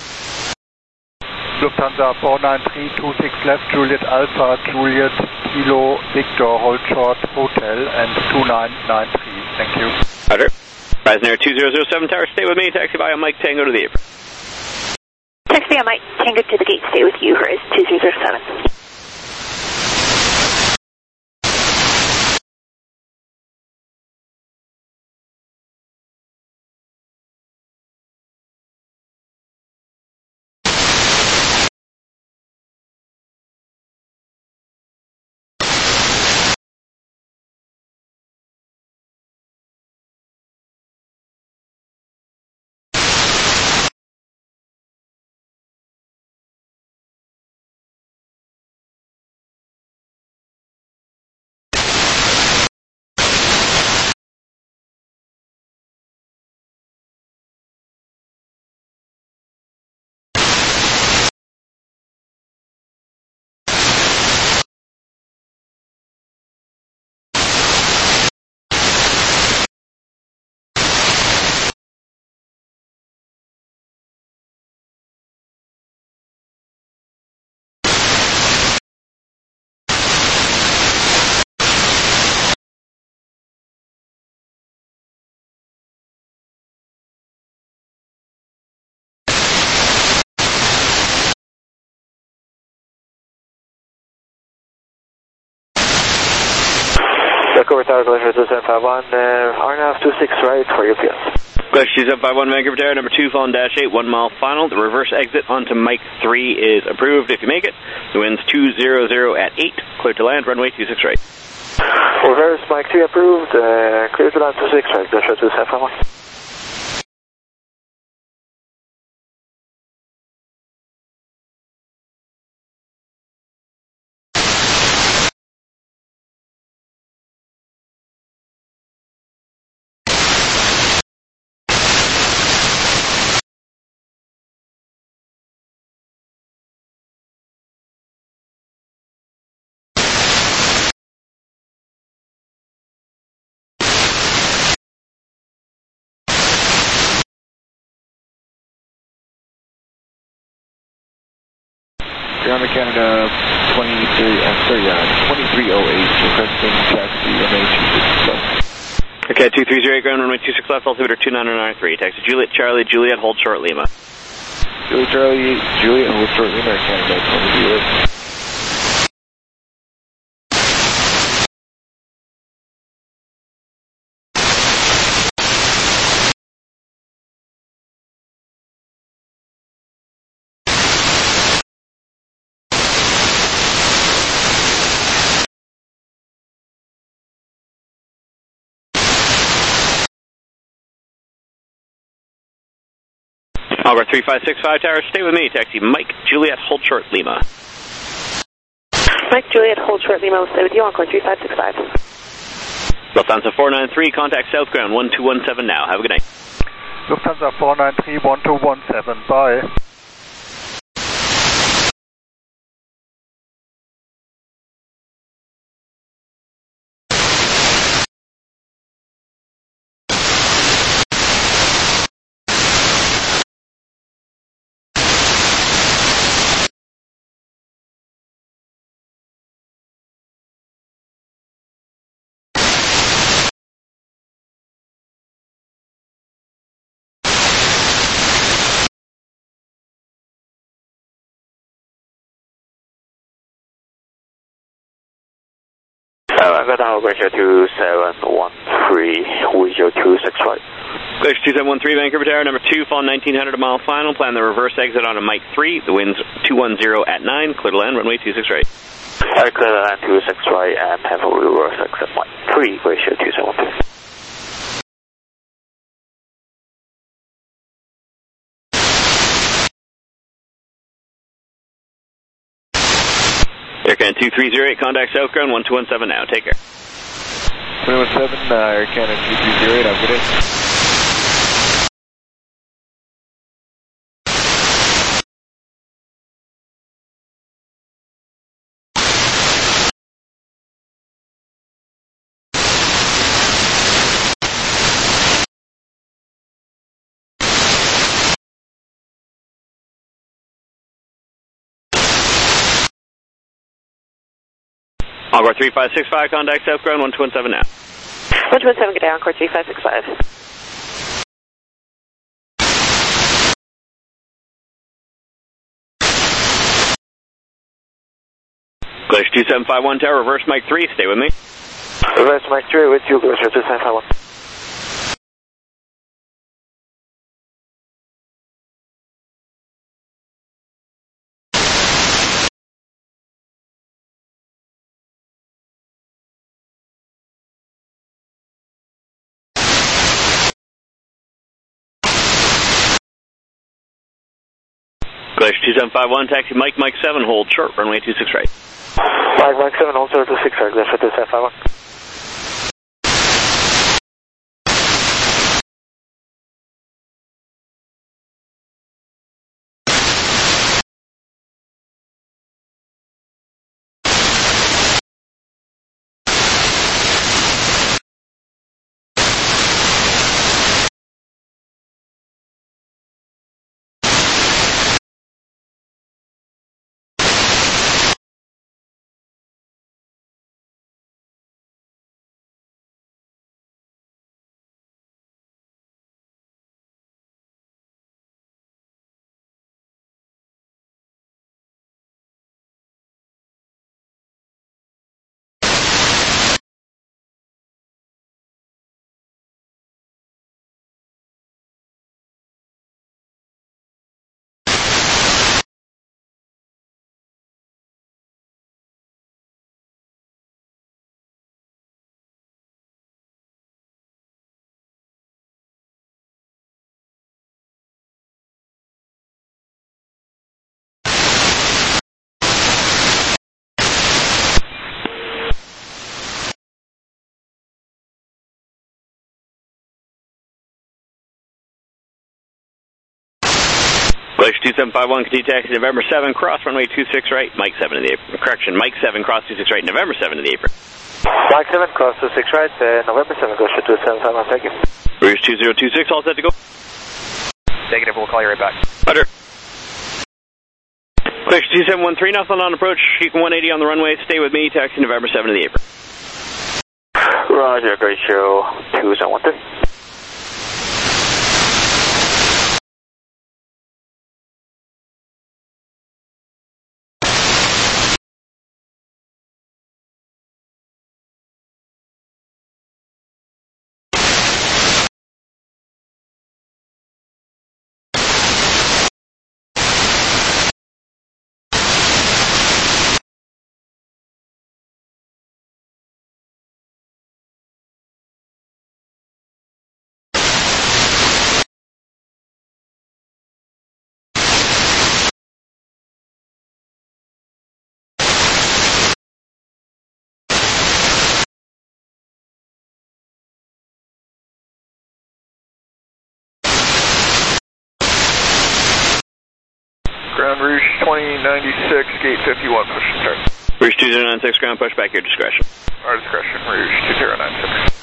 Lufthansa 493, 26 left, Juliet Alpha, Juliet, Kilo, Victor, hold short, Hotel, and 2993. Thank you. Roger. Horizon Air 2007 Tower, stay with me, taxi via Mike Tango to the apron. Taxi on Mike Tango to the gate, stay with you, Horizon 2007. Vancouver Tower, Glacier 2751, RNAV 26 right for UPS. Glacier 2751, Vancouver Tower, number 2, following dash 8, 1 mile final. The reverse exit onto Mike 3 is approved if you make it. The wind's 200 at 8, clear to land, runway 26 right. Reverse Mike 3 approved, clear to land 26 right, Glacier 2751. Ground Canada 2308, requesting taxi MH26. Okay, 2308, ground runway 26 left, altimeter 2993. Taxi Juliet, Charlie, Juliet, hold short, Lima. Juliet, Charlie, Juliet, hold short, Lima, Canada 2308. Albert 3565 Tower, stay with me. Taxi Mike, Juliet, hold short, Lima. Mike, Juliet, hold short, Lima. We'll stay with you, Encore 3565. Lufthansa 493, contact South Ground 1217 now. Have a good night. Lufthansa 493, 1217, bye. I got our Glacier 2713, Visual 26 right. Glacier 2713, Vancouver Tower, number 2, fall 1900 a mile final. Plan the reverse exit onto Mike 3. The wind's 210 at 9, clear to land, runway 26 right. Clear to land 26 right and have a reverse exit Mike 3, Glacier 2713. Aircan 2308, contact South Ground 1217 now. Take care. 217, Aircan 2308, have a good day. Encore 3565, contact South Ground 1217 now. 117, good day, Encore 3565. Glacier 2751 Tower, reverse Mike 3, stay with me. Reverse Mike 3 with you, Glacier 2751. Glacier 2751, taxi Mike, Mike 7, hold short, runway 26 right. Mike 7, hold short 26 right, Glacier 2751. Glacier 2751, continue taxi November 7, cross runway 26 right, Mike 7 in the apron. Correction, Mike 7, cross 26 right, November 7 in the apron. Mike 7, cross 26 right, November 7, Glacier 2751, thank you. Rouge 2026, all set to go. Negative, we'll call you right back. Roger. Glacier 2713, nothing on approach. You can 180 on the runway. Stay with me. Taxi November 7 in the apron. Roger, Glacier 2713. Ground Rouge 2096, gate 51, push and start. Rouge 2096, ground push back, your discretion. Our discretion, Rouge 2096.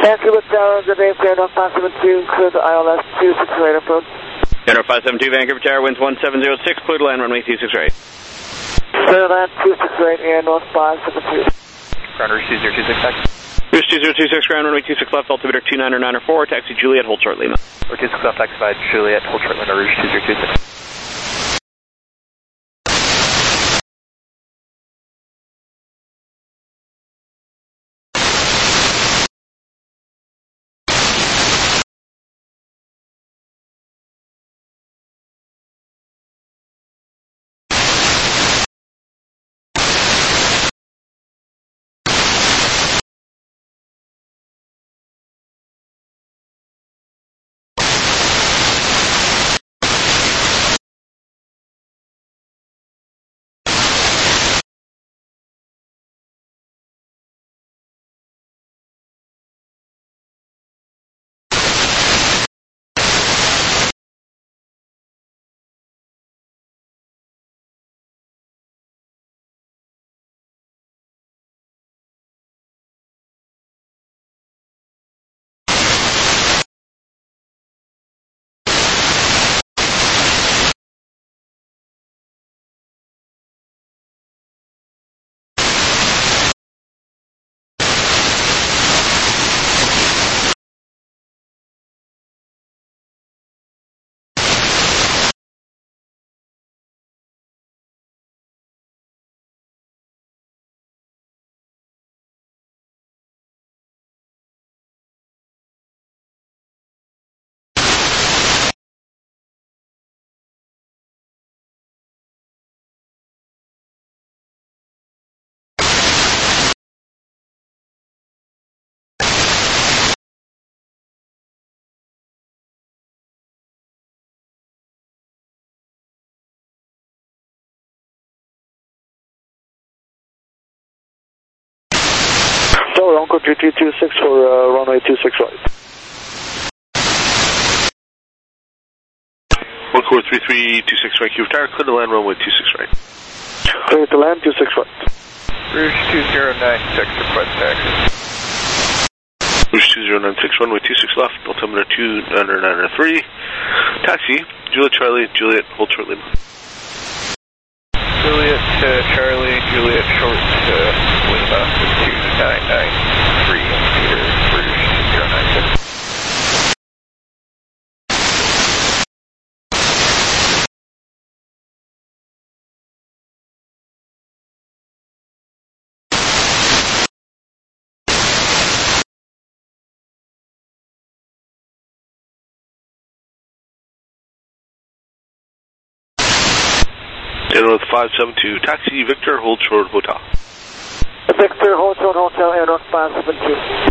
Taxi with Tower, good day, Air North 572, clear to ILS 268 approach. Air North 572, Vancouver Tower, winds 1706, clear to land runway 268. Clear to land 268, Air North 572. Ground Rouge 2026, taxi. Rouge 2026, ground runway 26 left, altimeter 29994, taxi Juliet, hold short Lima. 26 left, taxi by Juliet, hold short Lima, Rouge 2026. Tower, Uncle GT26 for runway 26 right. Encore 3326 Vancouver Tower, clear to land runway 26 right. Clear to land 26 right. Rouge 2096, request taxi. Rouge 2096, runway 26 left, altimeter 29993, taxi, Juliet Charlie, Juliet, hold short Lima. Juliet Charlie, Juliet short Lima, 2993 meters, Rouge 2096. Air North 572, taxi, Victor, hold short Hotel. Victor, hold short Hotel, Air North 572.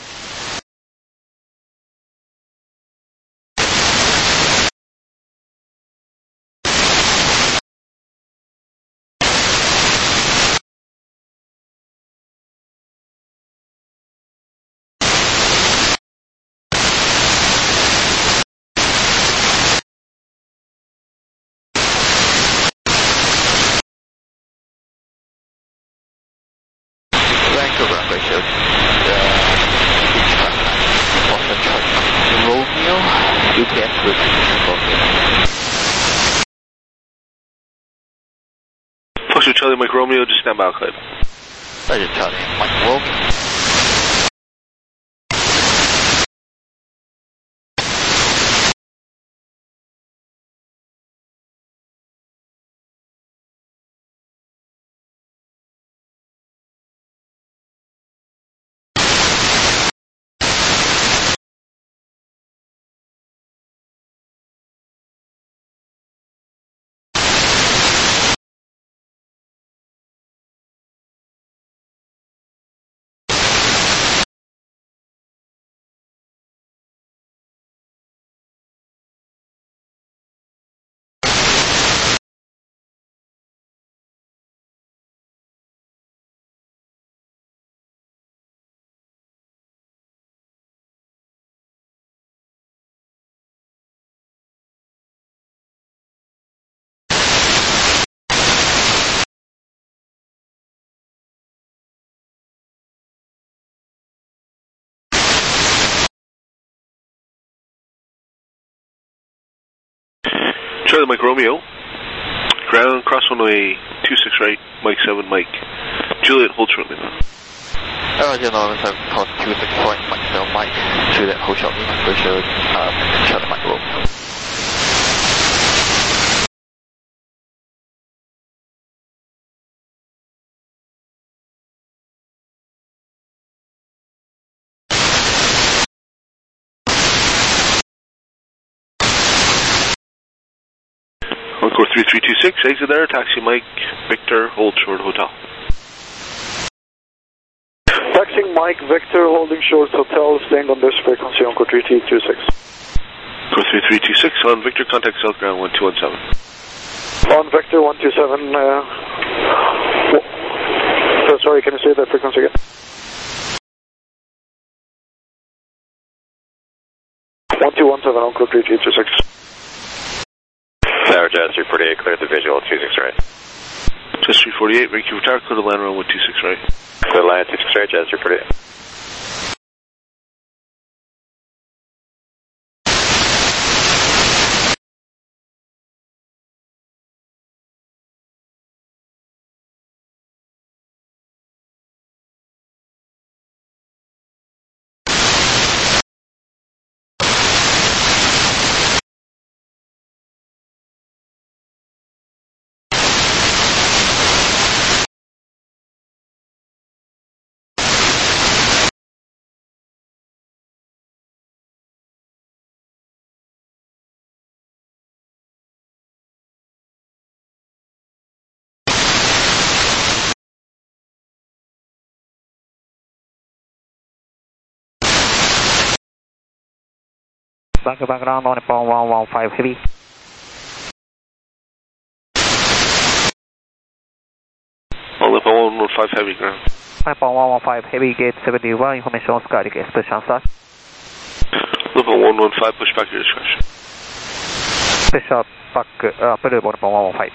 Foxtrot Charlie, Mike Romeo, just stand by outside. Roger, Charlie, Mike Romeo. Charlie Mike Romeo. Ground cross runway 26 right, Mike 7 Mike. Juliet, hold short Lima. Roger, Norman 7, cross 26 right, Mike 7 Mike. Juliet, hold short Lima, Richard, Charlie Mike Romeo. Encore 3326, exit there, taxi Mike, Victor, hold short hotel. Taxiing Mike, Victor, holding short hotel, staying on this frequency, Encore 3326. Encore 3326, on Victor, contact South Ground 1217. On Victor 127, sorry, can you say that frequency again? 1217, Encore 3326. Tower Jazz 348, clear the visual 26 right. Jazz 348, thank you for tower, clear the land runway 26 right. Clear the land 26 right, Jazz 348. Bunker background on Nippon 115 heavy. On Nippon 115 heavy ground. Nippon 115 heavy, gate 71, information Sky Gate, push on start. Nippon 115, push back your discretion. Push up back, blue Nippon 115.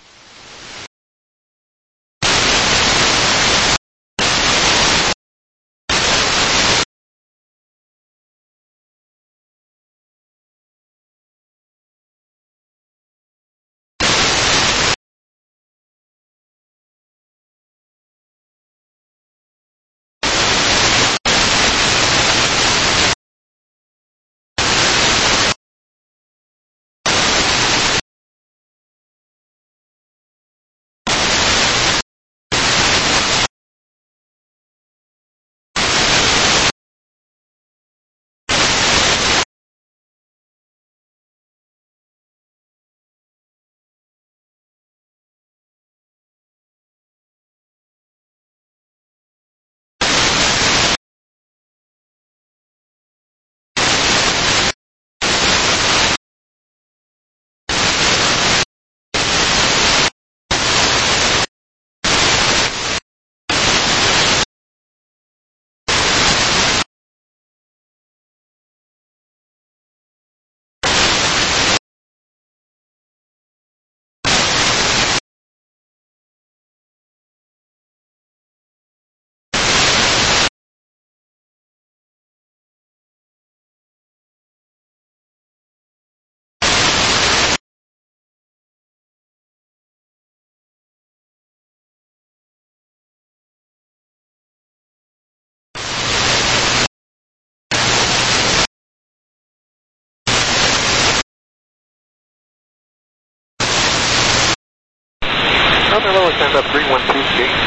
Hello, stand up 312 gate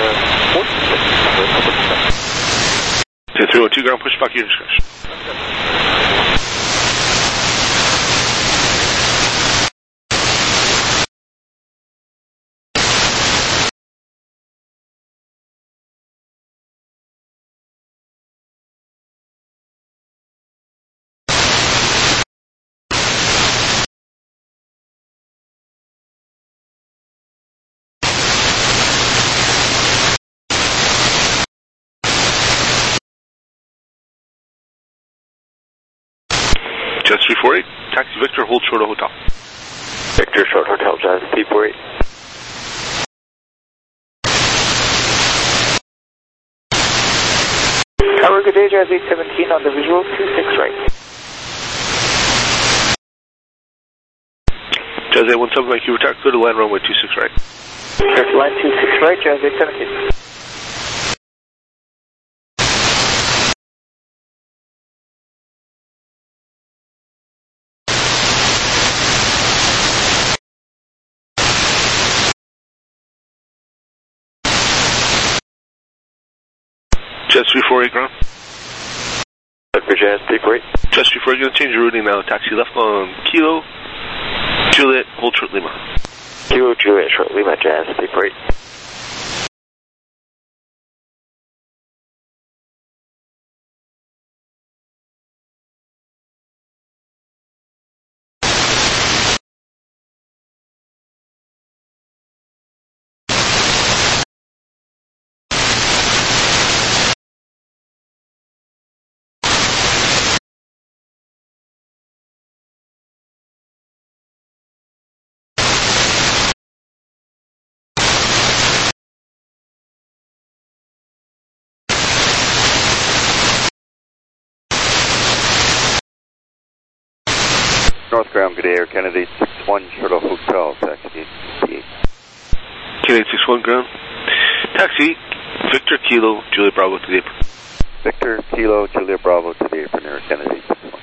46. 312 ground, push back your discretion. Jazz 348, taxi Victor, hold short of hotel. Victor, short hotel, Jazz 348. Tower, good day, Jazz 817 on the visual, 26 right. Jazz Jazz 817 Vancouver Tower, clear to land runway 26 right. Clear to land 26 right, Jazz 817. Jazz 348 ground. For Jazz 348. Jazz 348, gonna change your routing now. Taxi left on Kilo, Juliet, hold short Lima. Kilo, Juliet, short Lima, Jazz 348. North ground, good Air Kennedy 61, short of hotel, taxi 8. Kennedy 61 ground. Taxi, Victor Kilo, Juliet Bravo to the apron. Victor Kilo, Juliet Bravo to the apron, Air Kennedy 61.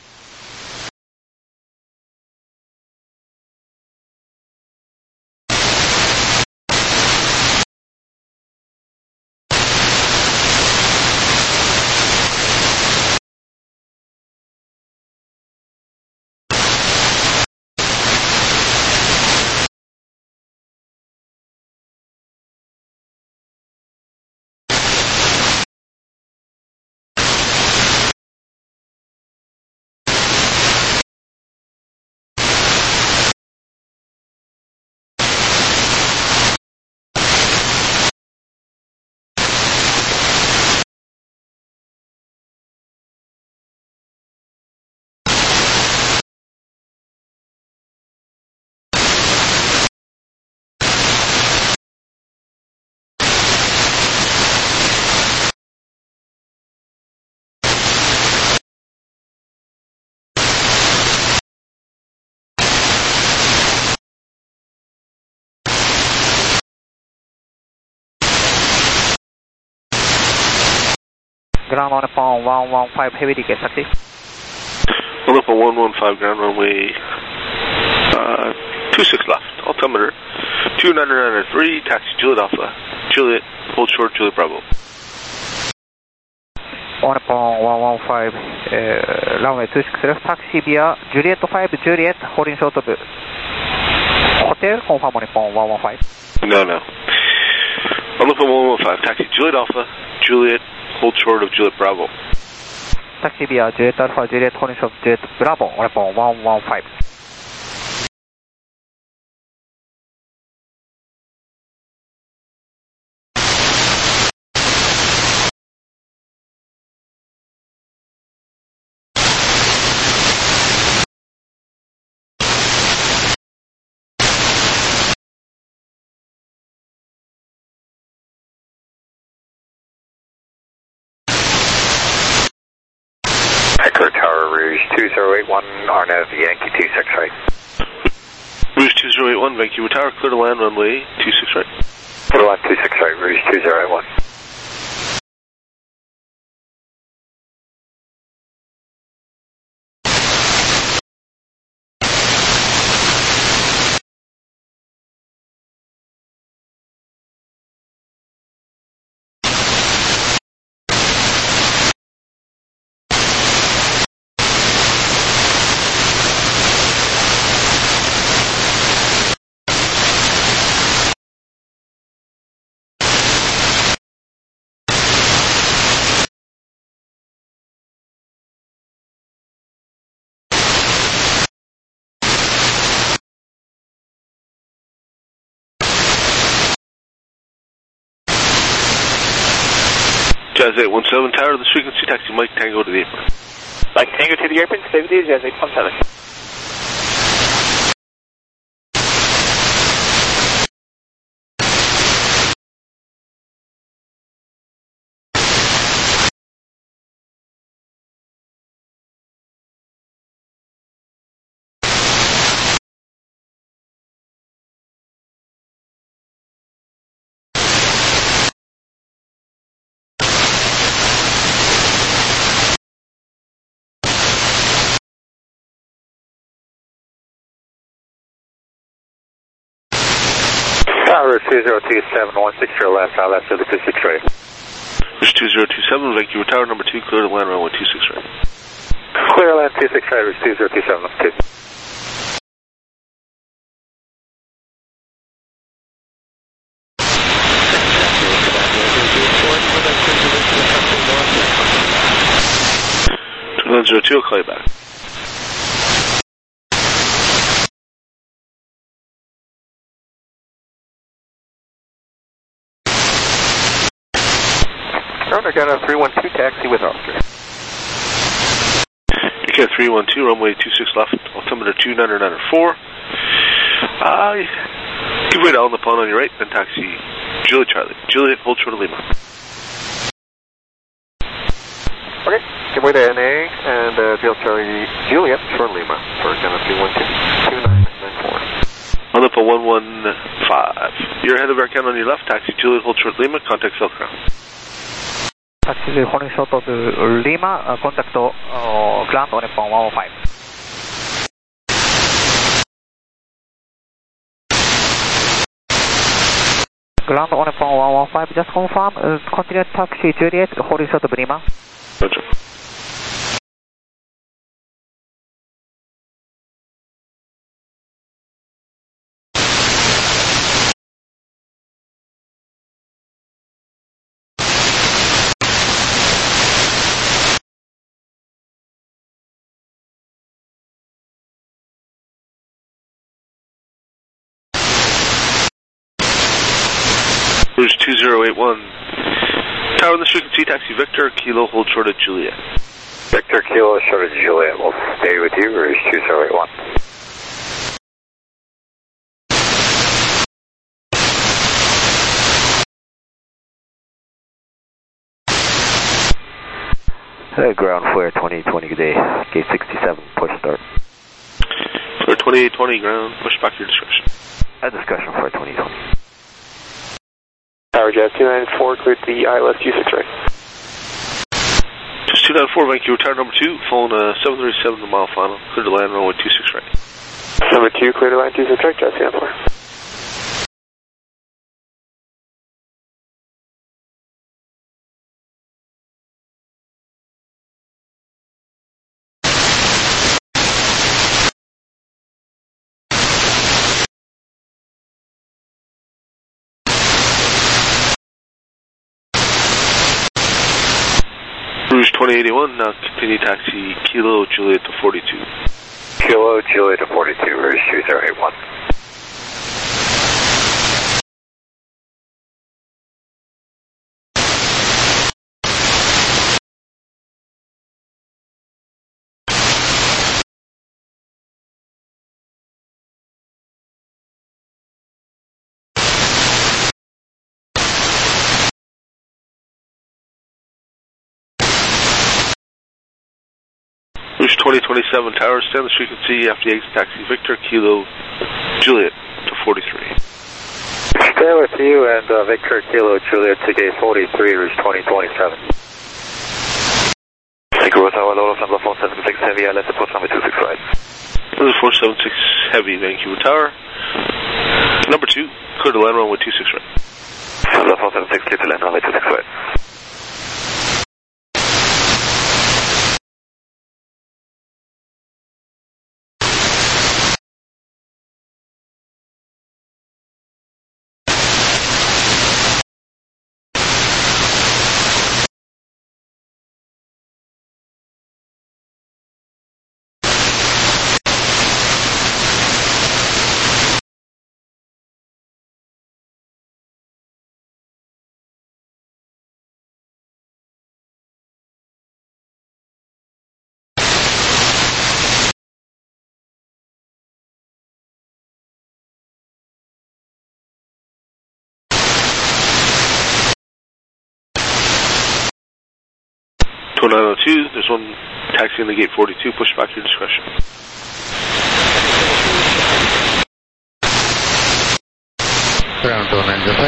Ground on upon 115 heavy ticket, taxi. On up on 115 ground runway 26 left. Altimeter 2993, taxi Juliet Alpha, Juliet, hold short Juliet Bravo. On upon 115, runway 26 left, taxi via Juliet 5, Juliet, holding short of hotel, confirm on upon 115. No. On up on 115, taxi Juliet Alpha, Juliet, hold short of Juliet Bravo. Taxi via Juliet Alpha, Juliet, holding short of Juliet Bravo, on upon 115. Echo Tower, Rouge 2081, RNAV Yankee 26 right. Rouge 2081, Vancouver Tower, clear to land runway 26 right. Clear to land 26 right, Rouge 2081. Jazz 817 Tower to the frequency, taxi Mike Tango to the apron. Mike Tango to the apron, stay with you, Jazz 817. Tower 2027, 16 your left, left to the 26 right. Rouge 2027, Vancouver Tower, number 2, clear to land runway 26 right. Clear land 26 right, Rouge 2027, number 2. Land 02, I'll call you back. Ground, I got a 312 taxi with Oscar. You got 312, runway 26 left, altimeter 2994. Give way to Allen Pond on your right, then taxi Juliet Charlie. Juliet, hold short of Lima. Okay, give way to NA and Charlie Juliet short of Lima for Ghana 312-2994. Allen Pond 115. You're ahead of Air Canada on your left, taxi Juliet, hold short Lima, contact South Crown. Taxi holding short of Lima, contact ground on Pond 115. Ground on Pond 115, just confirm, continue taxi Juliet, holding short of Lima. Roger. Rouge 2081. Tower on this frequency, taxi Victor, Kilo, hold short of Juliet. Victor, Kilo, short of Juliet. We'll stay with you, Rouge 2081. Ground flare 2020 good day, gate 67, push start. Flare 2820, ground, push back your discretion. A discussion flare 2020. Tower Jet 294, cleared the ILS 26 right. Just 294, Vancouver Tower number 2, phone 737 the mile final, clear to land runway 26 right. Number 2, clear to land 26 right, Jet 294. Rouge 2081, now continue taxi Kilo Juliet to 42. Kilo Juliet to 42, Rouge 2081. Rouge 2027, Tower, stay on the frequency after the exit taxi Victor, Kilo, Juliet to 43. Stay with you and Victor, Kilo, Juliet to gate 43, Rouge 2027. Vancouver Tower, Lola, Sunbluff 476 Heavy, let's approach number 26 right. This is 476 Heavy, Vancouver Tower. Number 2, clear to land runway 26 right. Sunbluff 476, clear to land runway 26 right. To 902, there's one taxi in the gate 42, push back your discretion. Ground 2905.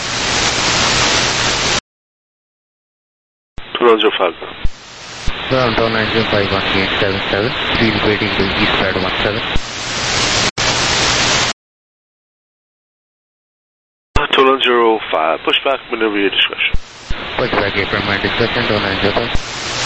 2905. Ground 2905 on gate 77, please waiting to eastbound 17. Total 05, pushback, maneuver your discretion. Pushback, April, my discussion, Total 05.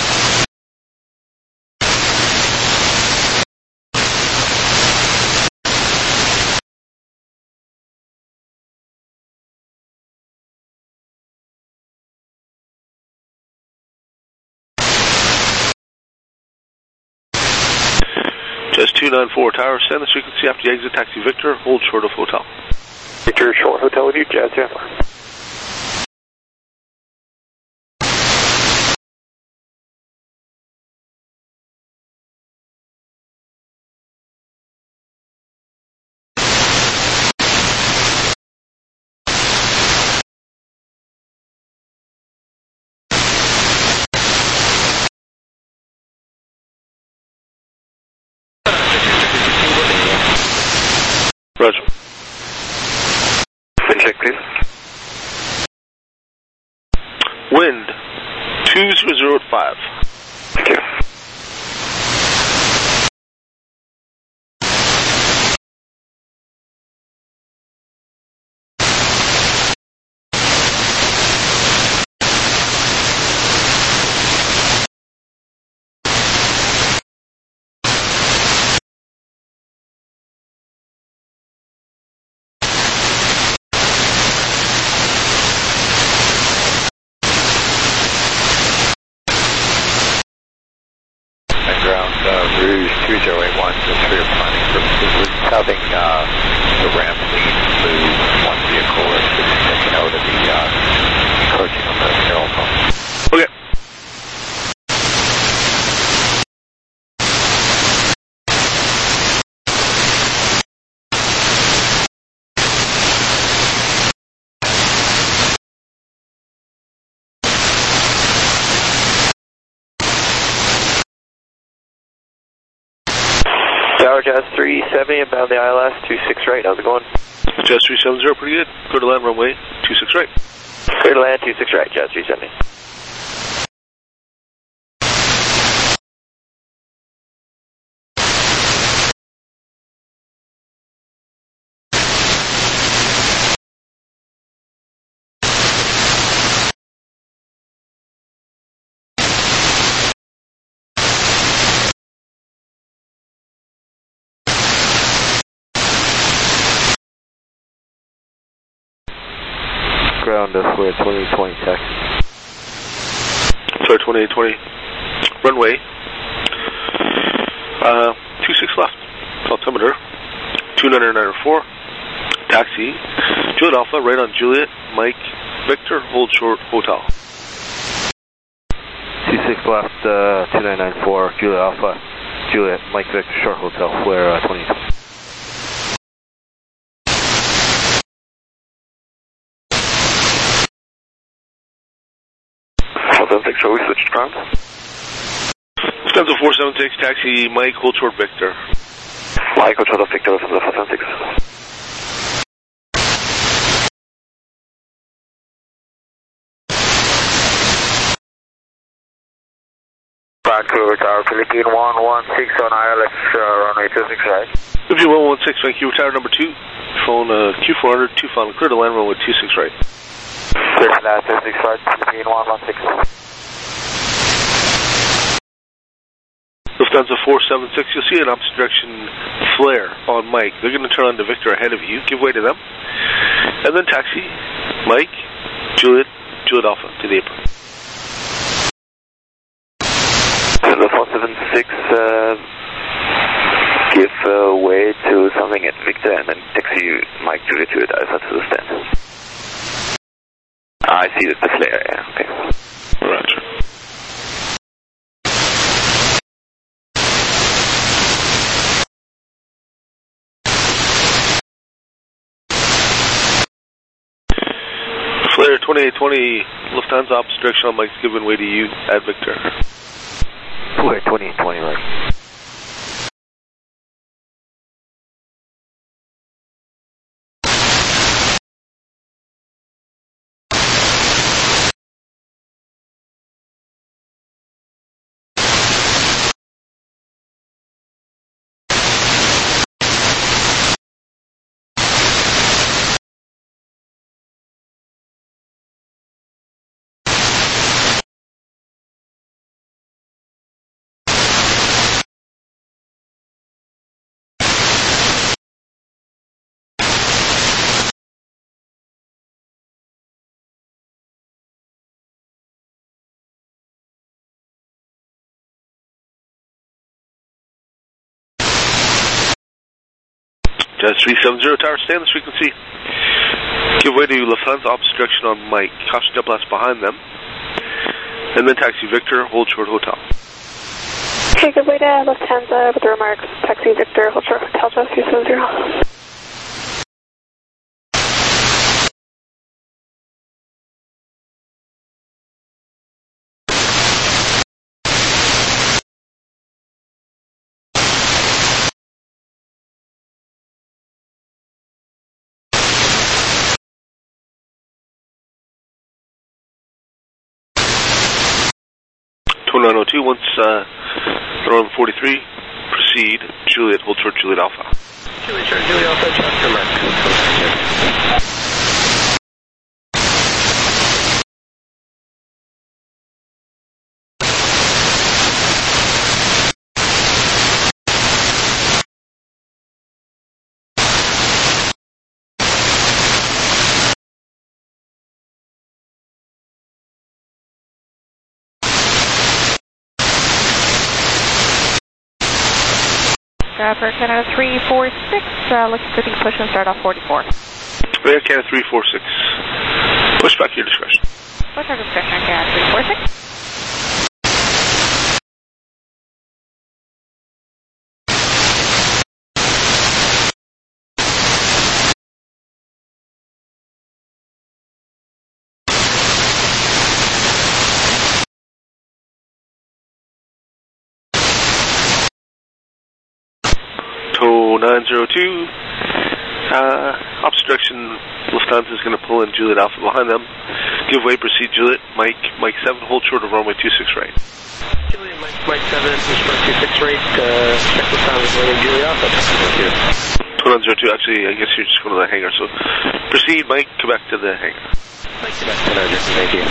Jazz 294 Tower, send the frequency after you exit taxi Victor, hold short of hotel. Victor, short hotel with you, Jazz 294. Roger. Wind check, please. Wind 2005. Thank you. Rouge 2081, just for your planning purposes, we're having the ramp lead move one vehicle as it's taken out of the encroaching on the mural phone. Okay. Tower Jazz 370, inbound the ILS, 26 right, how's it going? Jazz 370, pretty good. Go to land runway, 26 right. Clear to land, 26 right, Jazz 370. Ground Square 2820 taxi. Sorry, 2820. Runway. 26 left. Altimeter 2994. Taxi. Juliet Alpha, right on Juliet. Mike Victor, hold short hotel. 26 left, 2994. Juliet Alpha, Juliet, Mike Victor, short hotel, flare 2020. Shall we switch ground? Lufthansa 476, taxi Mike, hold short Victor. Mike, hold short Victor, Lufthansa 476. Vancouver Tower, Philippine 116 on ILS, runway 26 right. Philippine 116, Vancouver Tower number 2. Phone Q400, 2 final, clear to land runway 26 right. Clear to land 26 right, Philippine 116. Lufthansa 476, you'll see an opposite direction flare on Mike. They're going to turn on to Victor ahead of you. Give way to them. And then taxi, Mike, Juliet Alpha to the apron. The 476, give way to something at Victor and then taxi Mike Juliet Alpha to the stand. I see the flare, yeah, okay. Roger. Flare 2820, Lufthansa opposite direction on Mike's giving way to you at Victor. Flare 2820, right. Jazz 370 tower, stay on this frequency. Give way to Lufthansa, opposite direction on Mike. Caution jet blast behind them. And then taxi Victor, hold short hotel. Okay, give way to Lufthansa with the remarks. Taxi Victor, hold short hotel, Jazz 370. 2902, once around 43, proceed, Juliet, hold short Juliet Alpha. Juliet short Juliet Alpha, Chester Mark. For Canada 346, looking for the push and start off 44. Air Canada 346. Push back your discretion. What's our discretion, Canada 346? TOW 902, opposite direction, Lufthansa is going to pull in Juliet Alpha behind them. Give way, proceed Juliet, Mike 7, hold short of runway 26 right. Juliet, Mike 7, push for 26 right, check Lufthansa runway Juliet Alpha, TOW 902, actually, I guess you're just going to the hangar, so proceed Mike, come back to the hangar. Mike, come back to the hangar, thank you.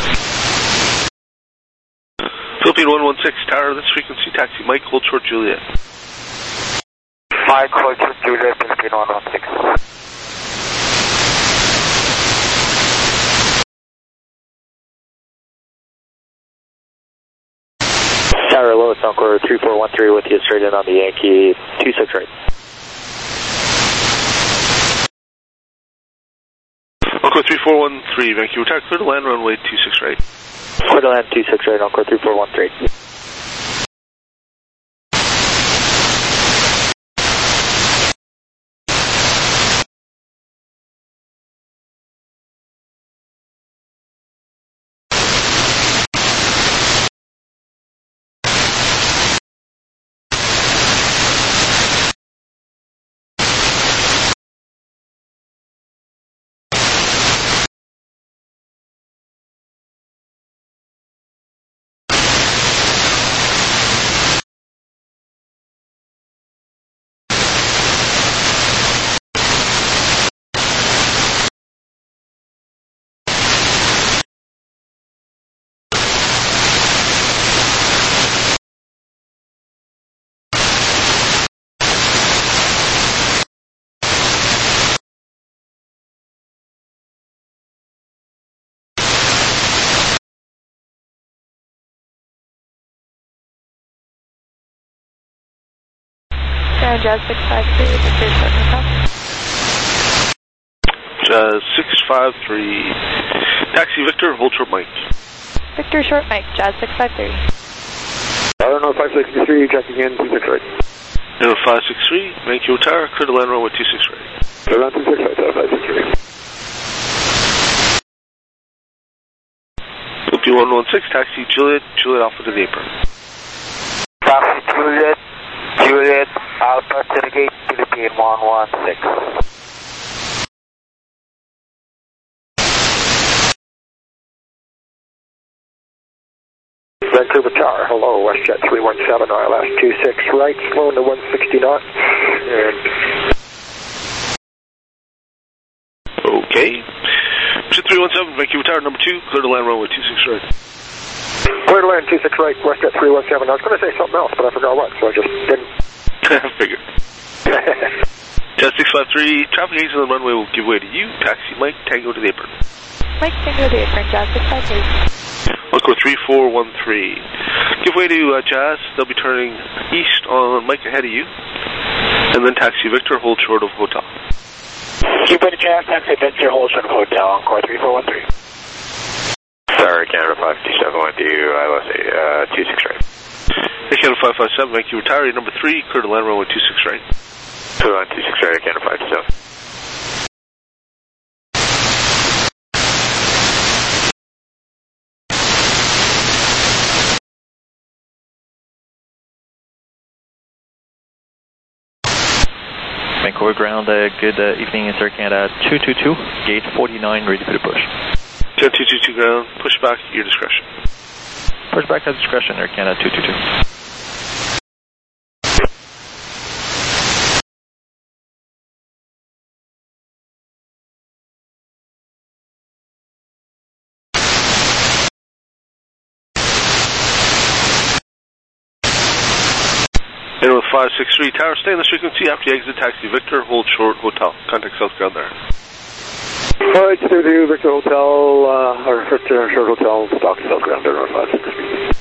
Philippine 116, tower, this frequency, taxi Mike, hold short Juliet. Mike, hold short Juliet, Philippine 116. Tower low, it's Encore 3413 with you straight in on the Yankee 26 right. Encore 3413, Vancouver Tower, clear to land runway 26 right. Clear to land 26 right, Encore 3413. Jazz 653, Victor short hotel. Jazz 653, taxi Victor, hold short Mike. Victor short Mike, Jazz 653. I don't know, 563, checking in, 26 right. Aero 563, Vancouver Tower, clear to land runway 26 right. Clear to land 26 right, Tower 563. Philippine 116, taxi Juliet Alpha to the apron. Taxi Juliet Alpha to the gate, Philippine 116. Vancouver Tower, hello, WestJet 317, ILS 26 right, slowing to 160 knots. Okay. Jet 317, Vancouver Tower, number 2, clear to land runway 26 right. Clear to land 26 right, WestJet 317. I was going to say something else, but I forgot what, so I just didn't. Figured. Jet 653, traffic agent on the runway will give way to you. Taxi Mike, Tango to the apron. Mike, Tango to the apron, Jazz 653. Encore 3413. Give way to Jazz, they'll be turning east on Mike ahead of you. And then taxi Victor, hold short of hotel. Cuban Jazz, taxi Victor, hold short of Hotel, Encore 3413. Sorry, Canada 527 with you, I was 26 right. Canada 557, Vancouver Tower, number 3, clear to land runway 26 right. Clear on 26 right, Canada 527. Vancouver ground, good evening, Sir Canada 222, gate 49, ready for the push. 222 ground, push back at your discretion. Push back at discretion, Air Canada 222. And with 563 Tower, stay on this frequency after you exit taxi Victor, hold short Hotel. Contact South Ground there. Alright, stay with you, Victor Hotel, or Victor Short Hotel, stock South Ground there on 563.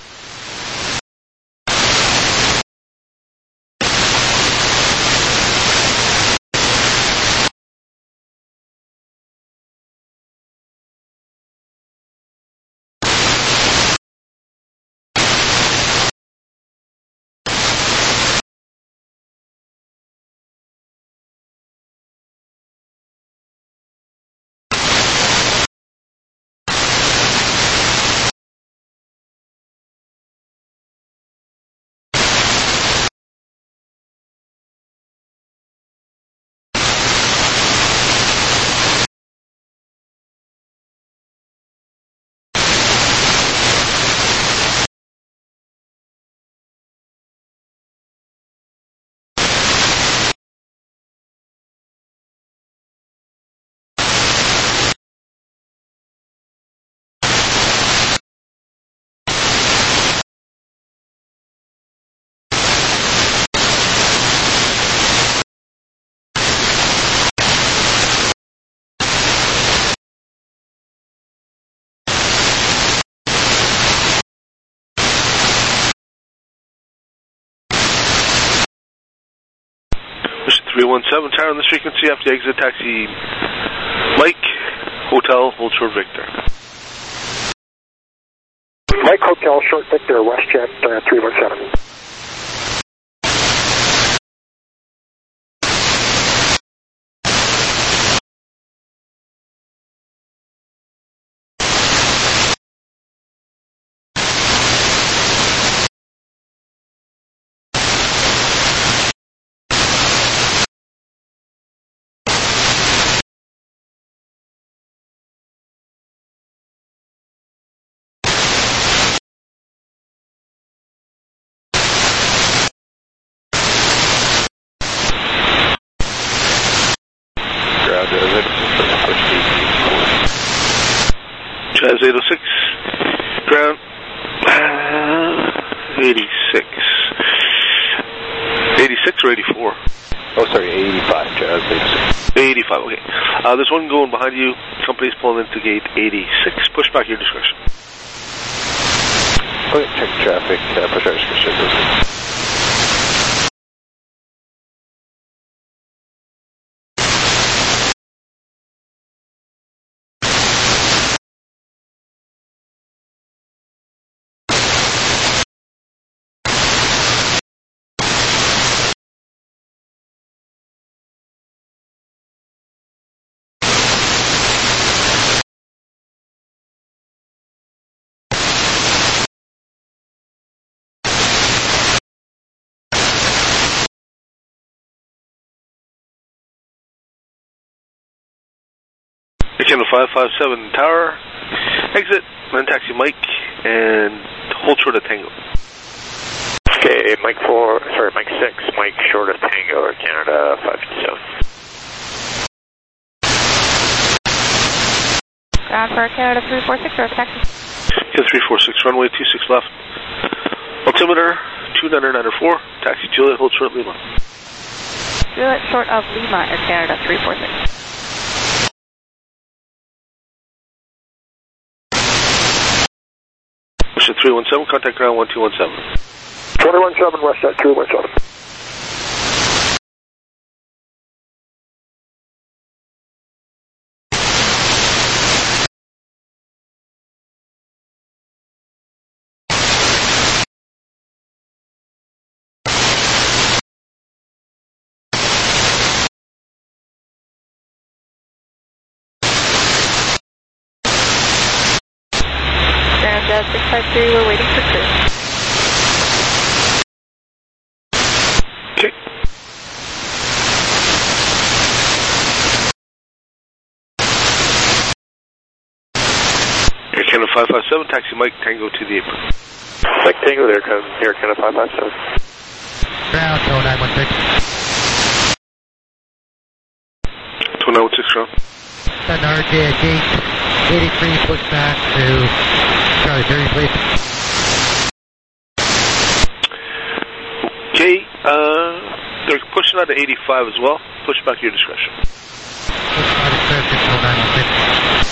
Mission 317 Tower on this frequency after you exit taxi Mike, Hotel, hold short Victor. Mike Hotel, short Victor, WestJet 317. Jazz 806, ground 86. 86 or 84? Oh, sorry, 85, Jazz 86. 85, okay. There's one going behind you. Company's pulling into gate 86. Push back your discretion. Okay, check traffic, push our discretion. Canada 557 Tower, exit, then taxi Mike, and hold short of Tango. Okay, Mike 6, Mike short of Tango, or Canada 557. Ground for Canada 346, or taxi. Canada 346, runway 26 left. Altimeter 2994, taxi Juliet, hold short Lima. Juliet short of Lima, Air Canada 346. Mission 317, contact ground 1217. 217 WestJet 317. Jazz 653, we're waiting for crew. Okay. Air Canada 557, taxi Mike Tango to the apron. Mike Tango there, Air Canada 557. Ground, 2916. 2916 ground. Standard gate 83, push back to Charlie 30, please. Okay, they're pushing out to 85 as well. Push back your discretion. Push by discretion, 2916.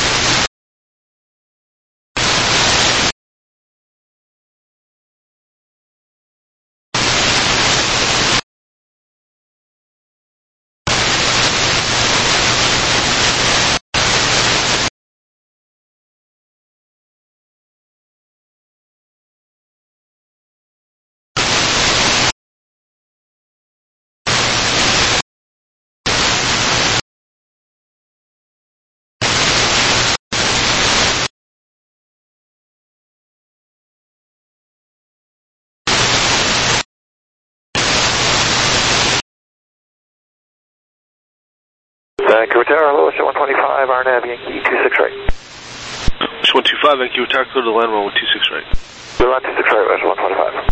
Vancouver Tower, lowest at 125, RNAV Yankee 26 right. 125, Vancouver Tower, clear to land 126 right. Clear land 26 right, west 125.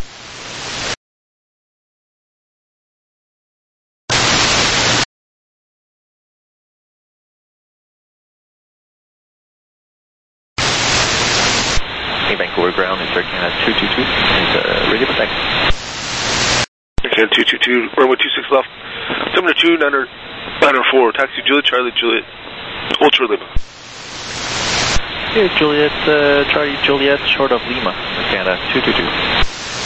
Hey, Vancouver ground, it's Air Canada 222, is ready for taxi. Air Canada 222, runway 26 left. 702, 904, taxi Juliet, Charlie, Juliet, Ultra Lima. Here, Juliet, Charlie, Juliet, short of Lima, Air Canada 222.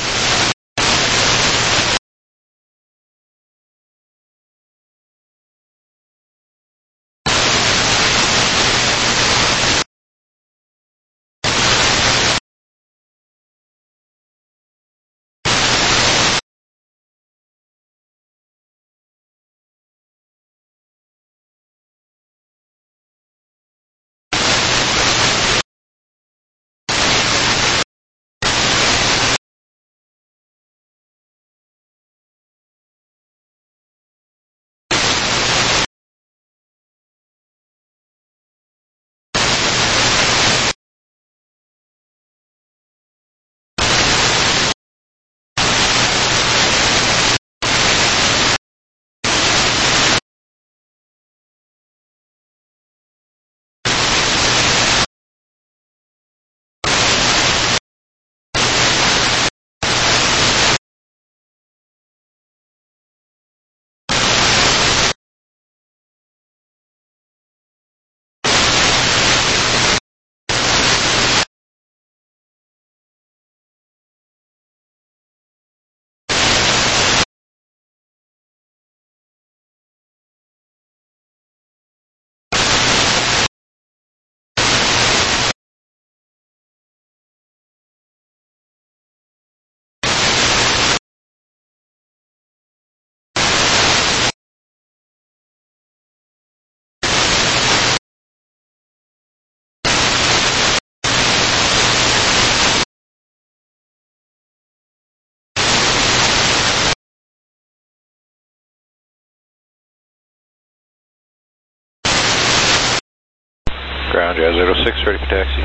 Ground, Jazz 06, ready for taxi.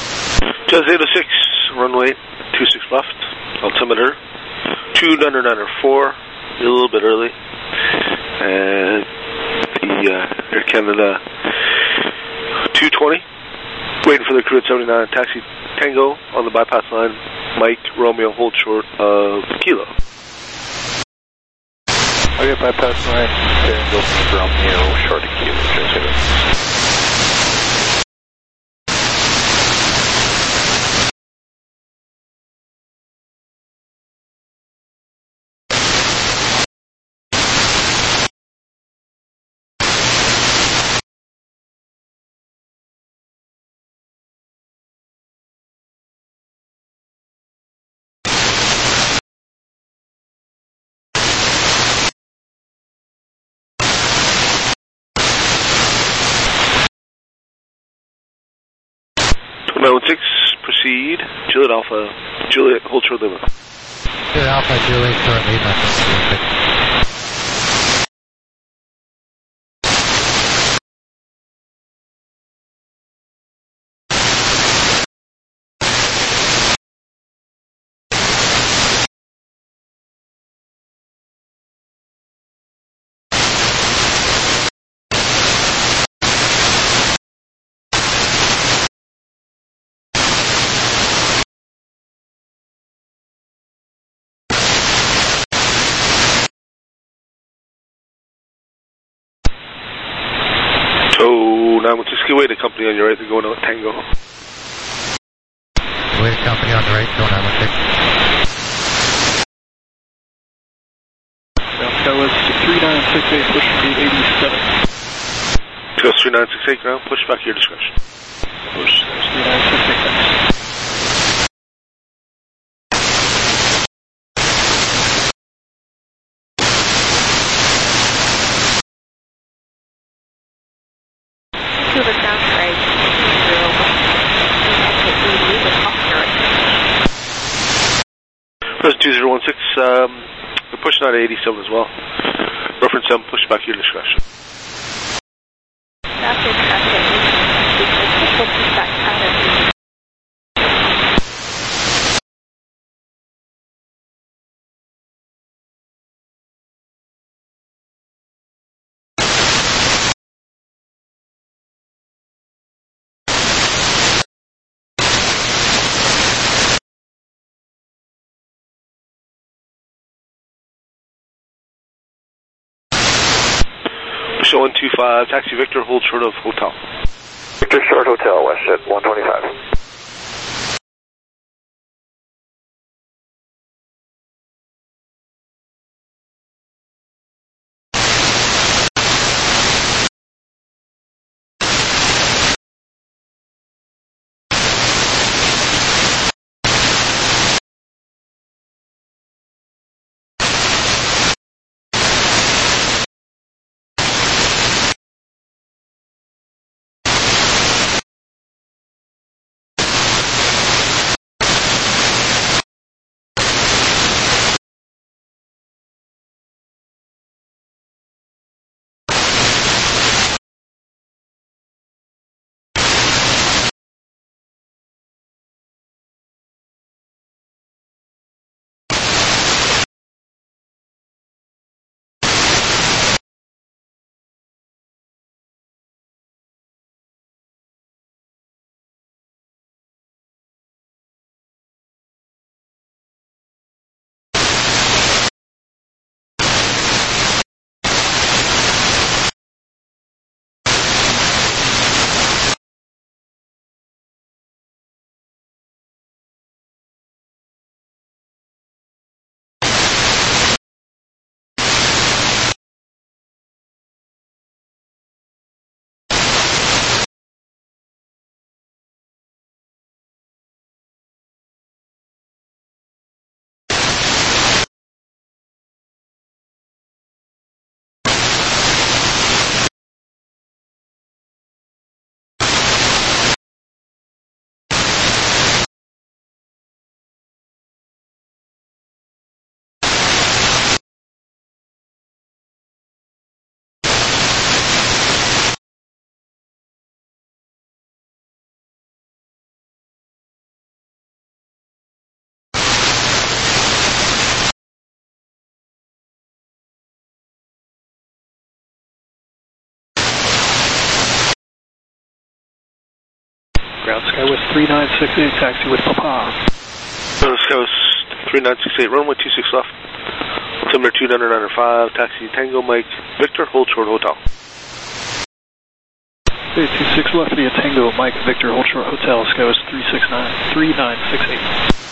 Jazz 06, runway 26 left, altimeter 2994, a little bit early. And the Air Canada 220, waiting for the crew at 79, taxi Tango on the bypass line, Mike, Romeo, hold short of Kilo. Okay, bypass line, Tango from Romeo, short of Kilo, Jazz 06. proceed. Juliet Alpha, Juliet, hold short Lima. Juliet Alpha, Juliet, short Lima. Oh, 916, wait a company on your right, they're going out Tango. Wait a company on the right, going 916. That was 3968, push speed 87. Goes 3968 ground, push back your discretion. Push, 3968. President 2016, we're pushing out 87 as well. Reference 7, push back your discretion. Show 125, taxi Victor, hold short of hotel. Victor short hotel, west at 125. Ground Skywest 3968, taxi with Papa. Ground Skywest 3968, runway 26 left. Altimeter 2995, taxi Tango Mike Victor, hold short hotel. 26 left via Tango Mike Victor, hold short hotel, Skywest 3968.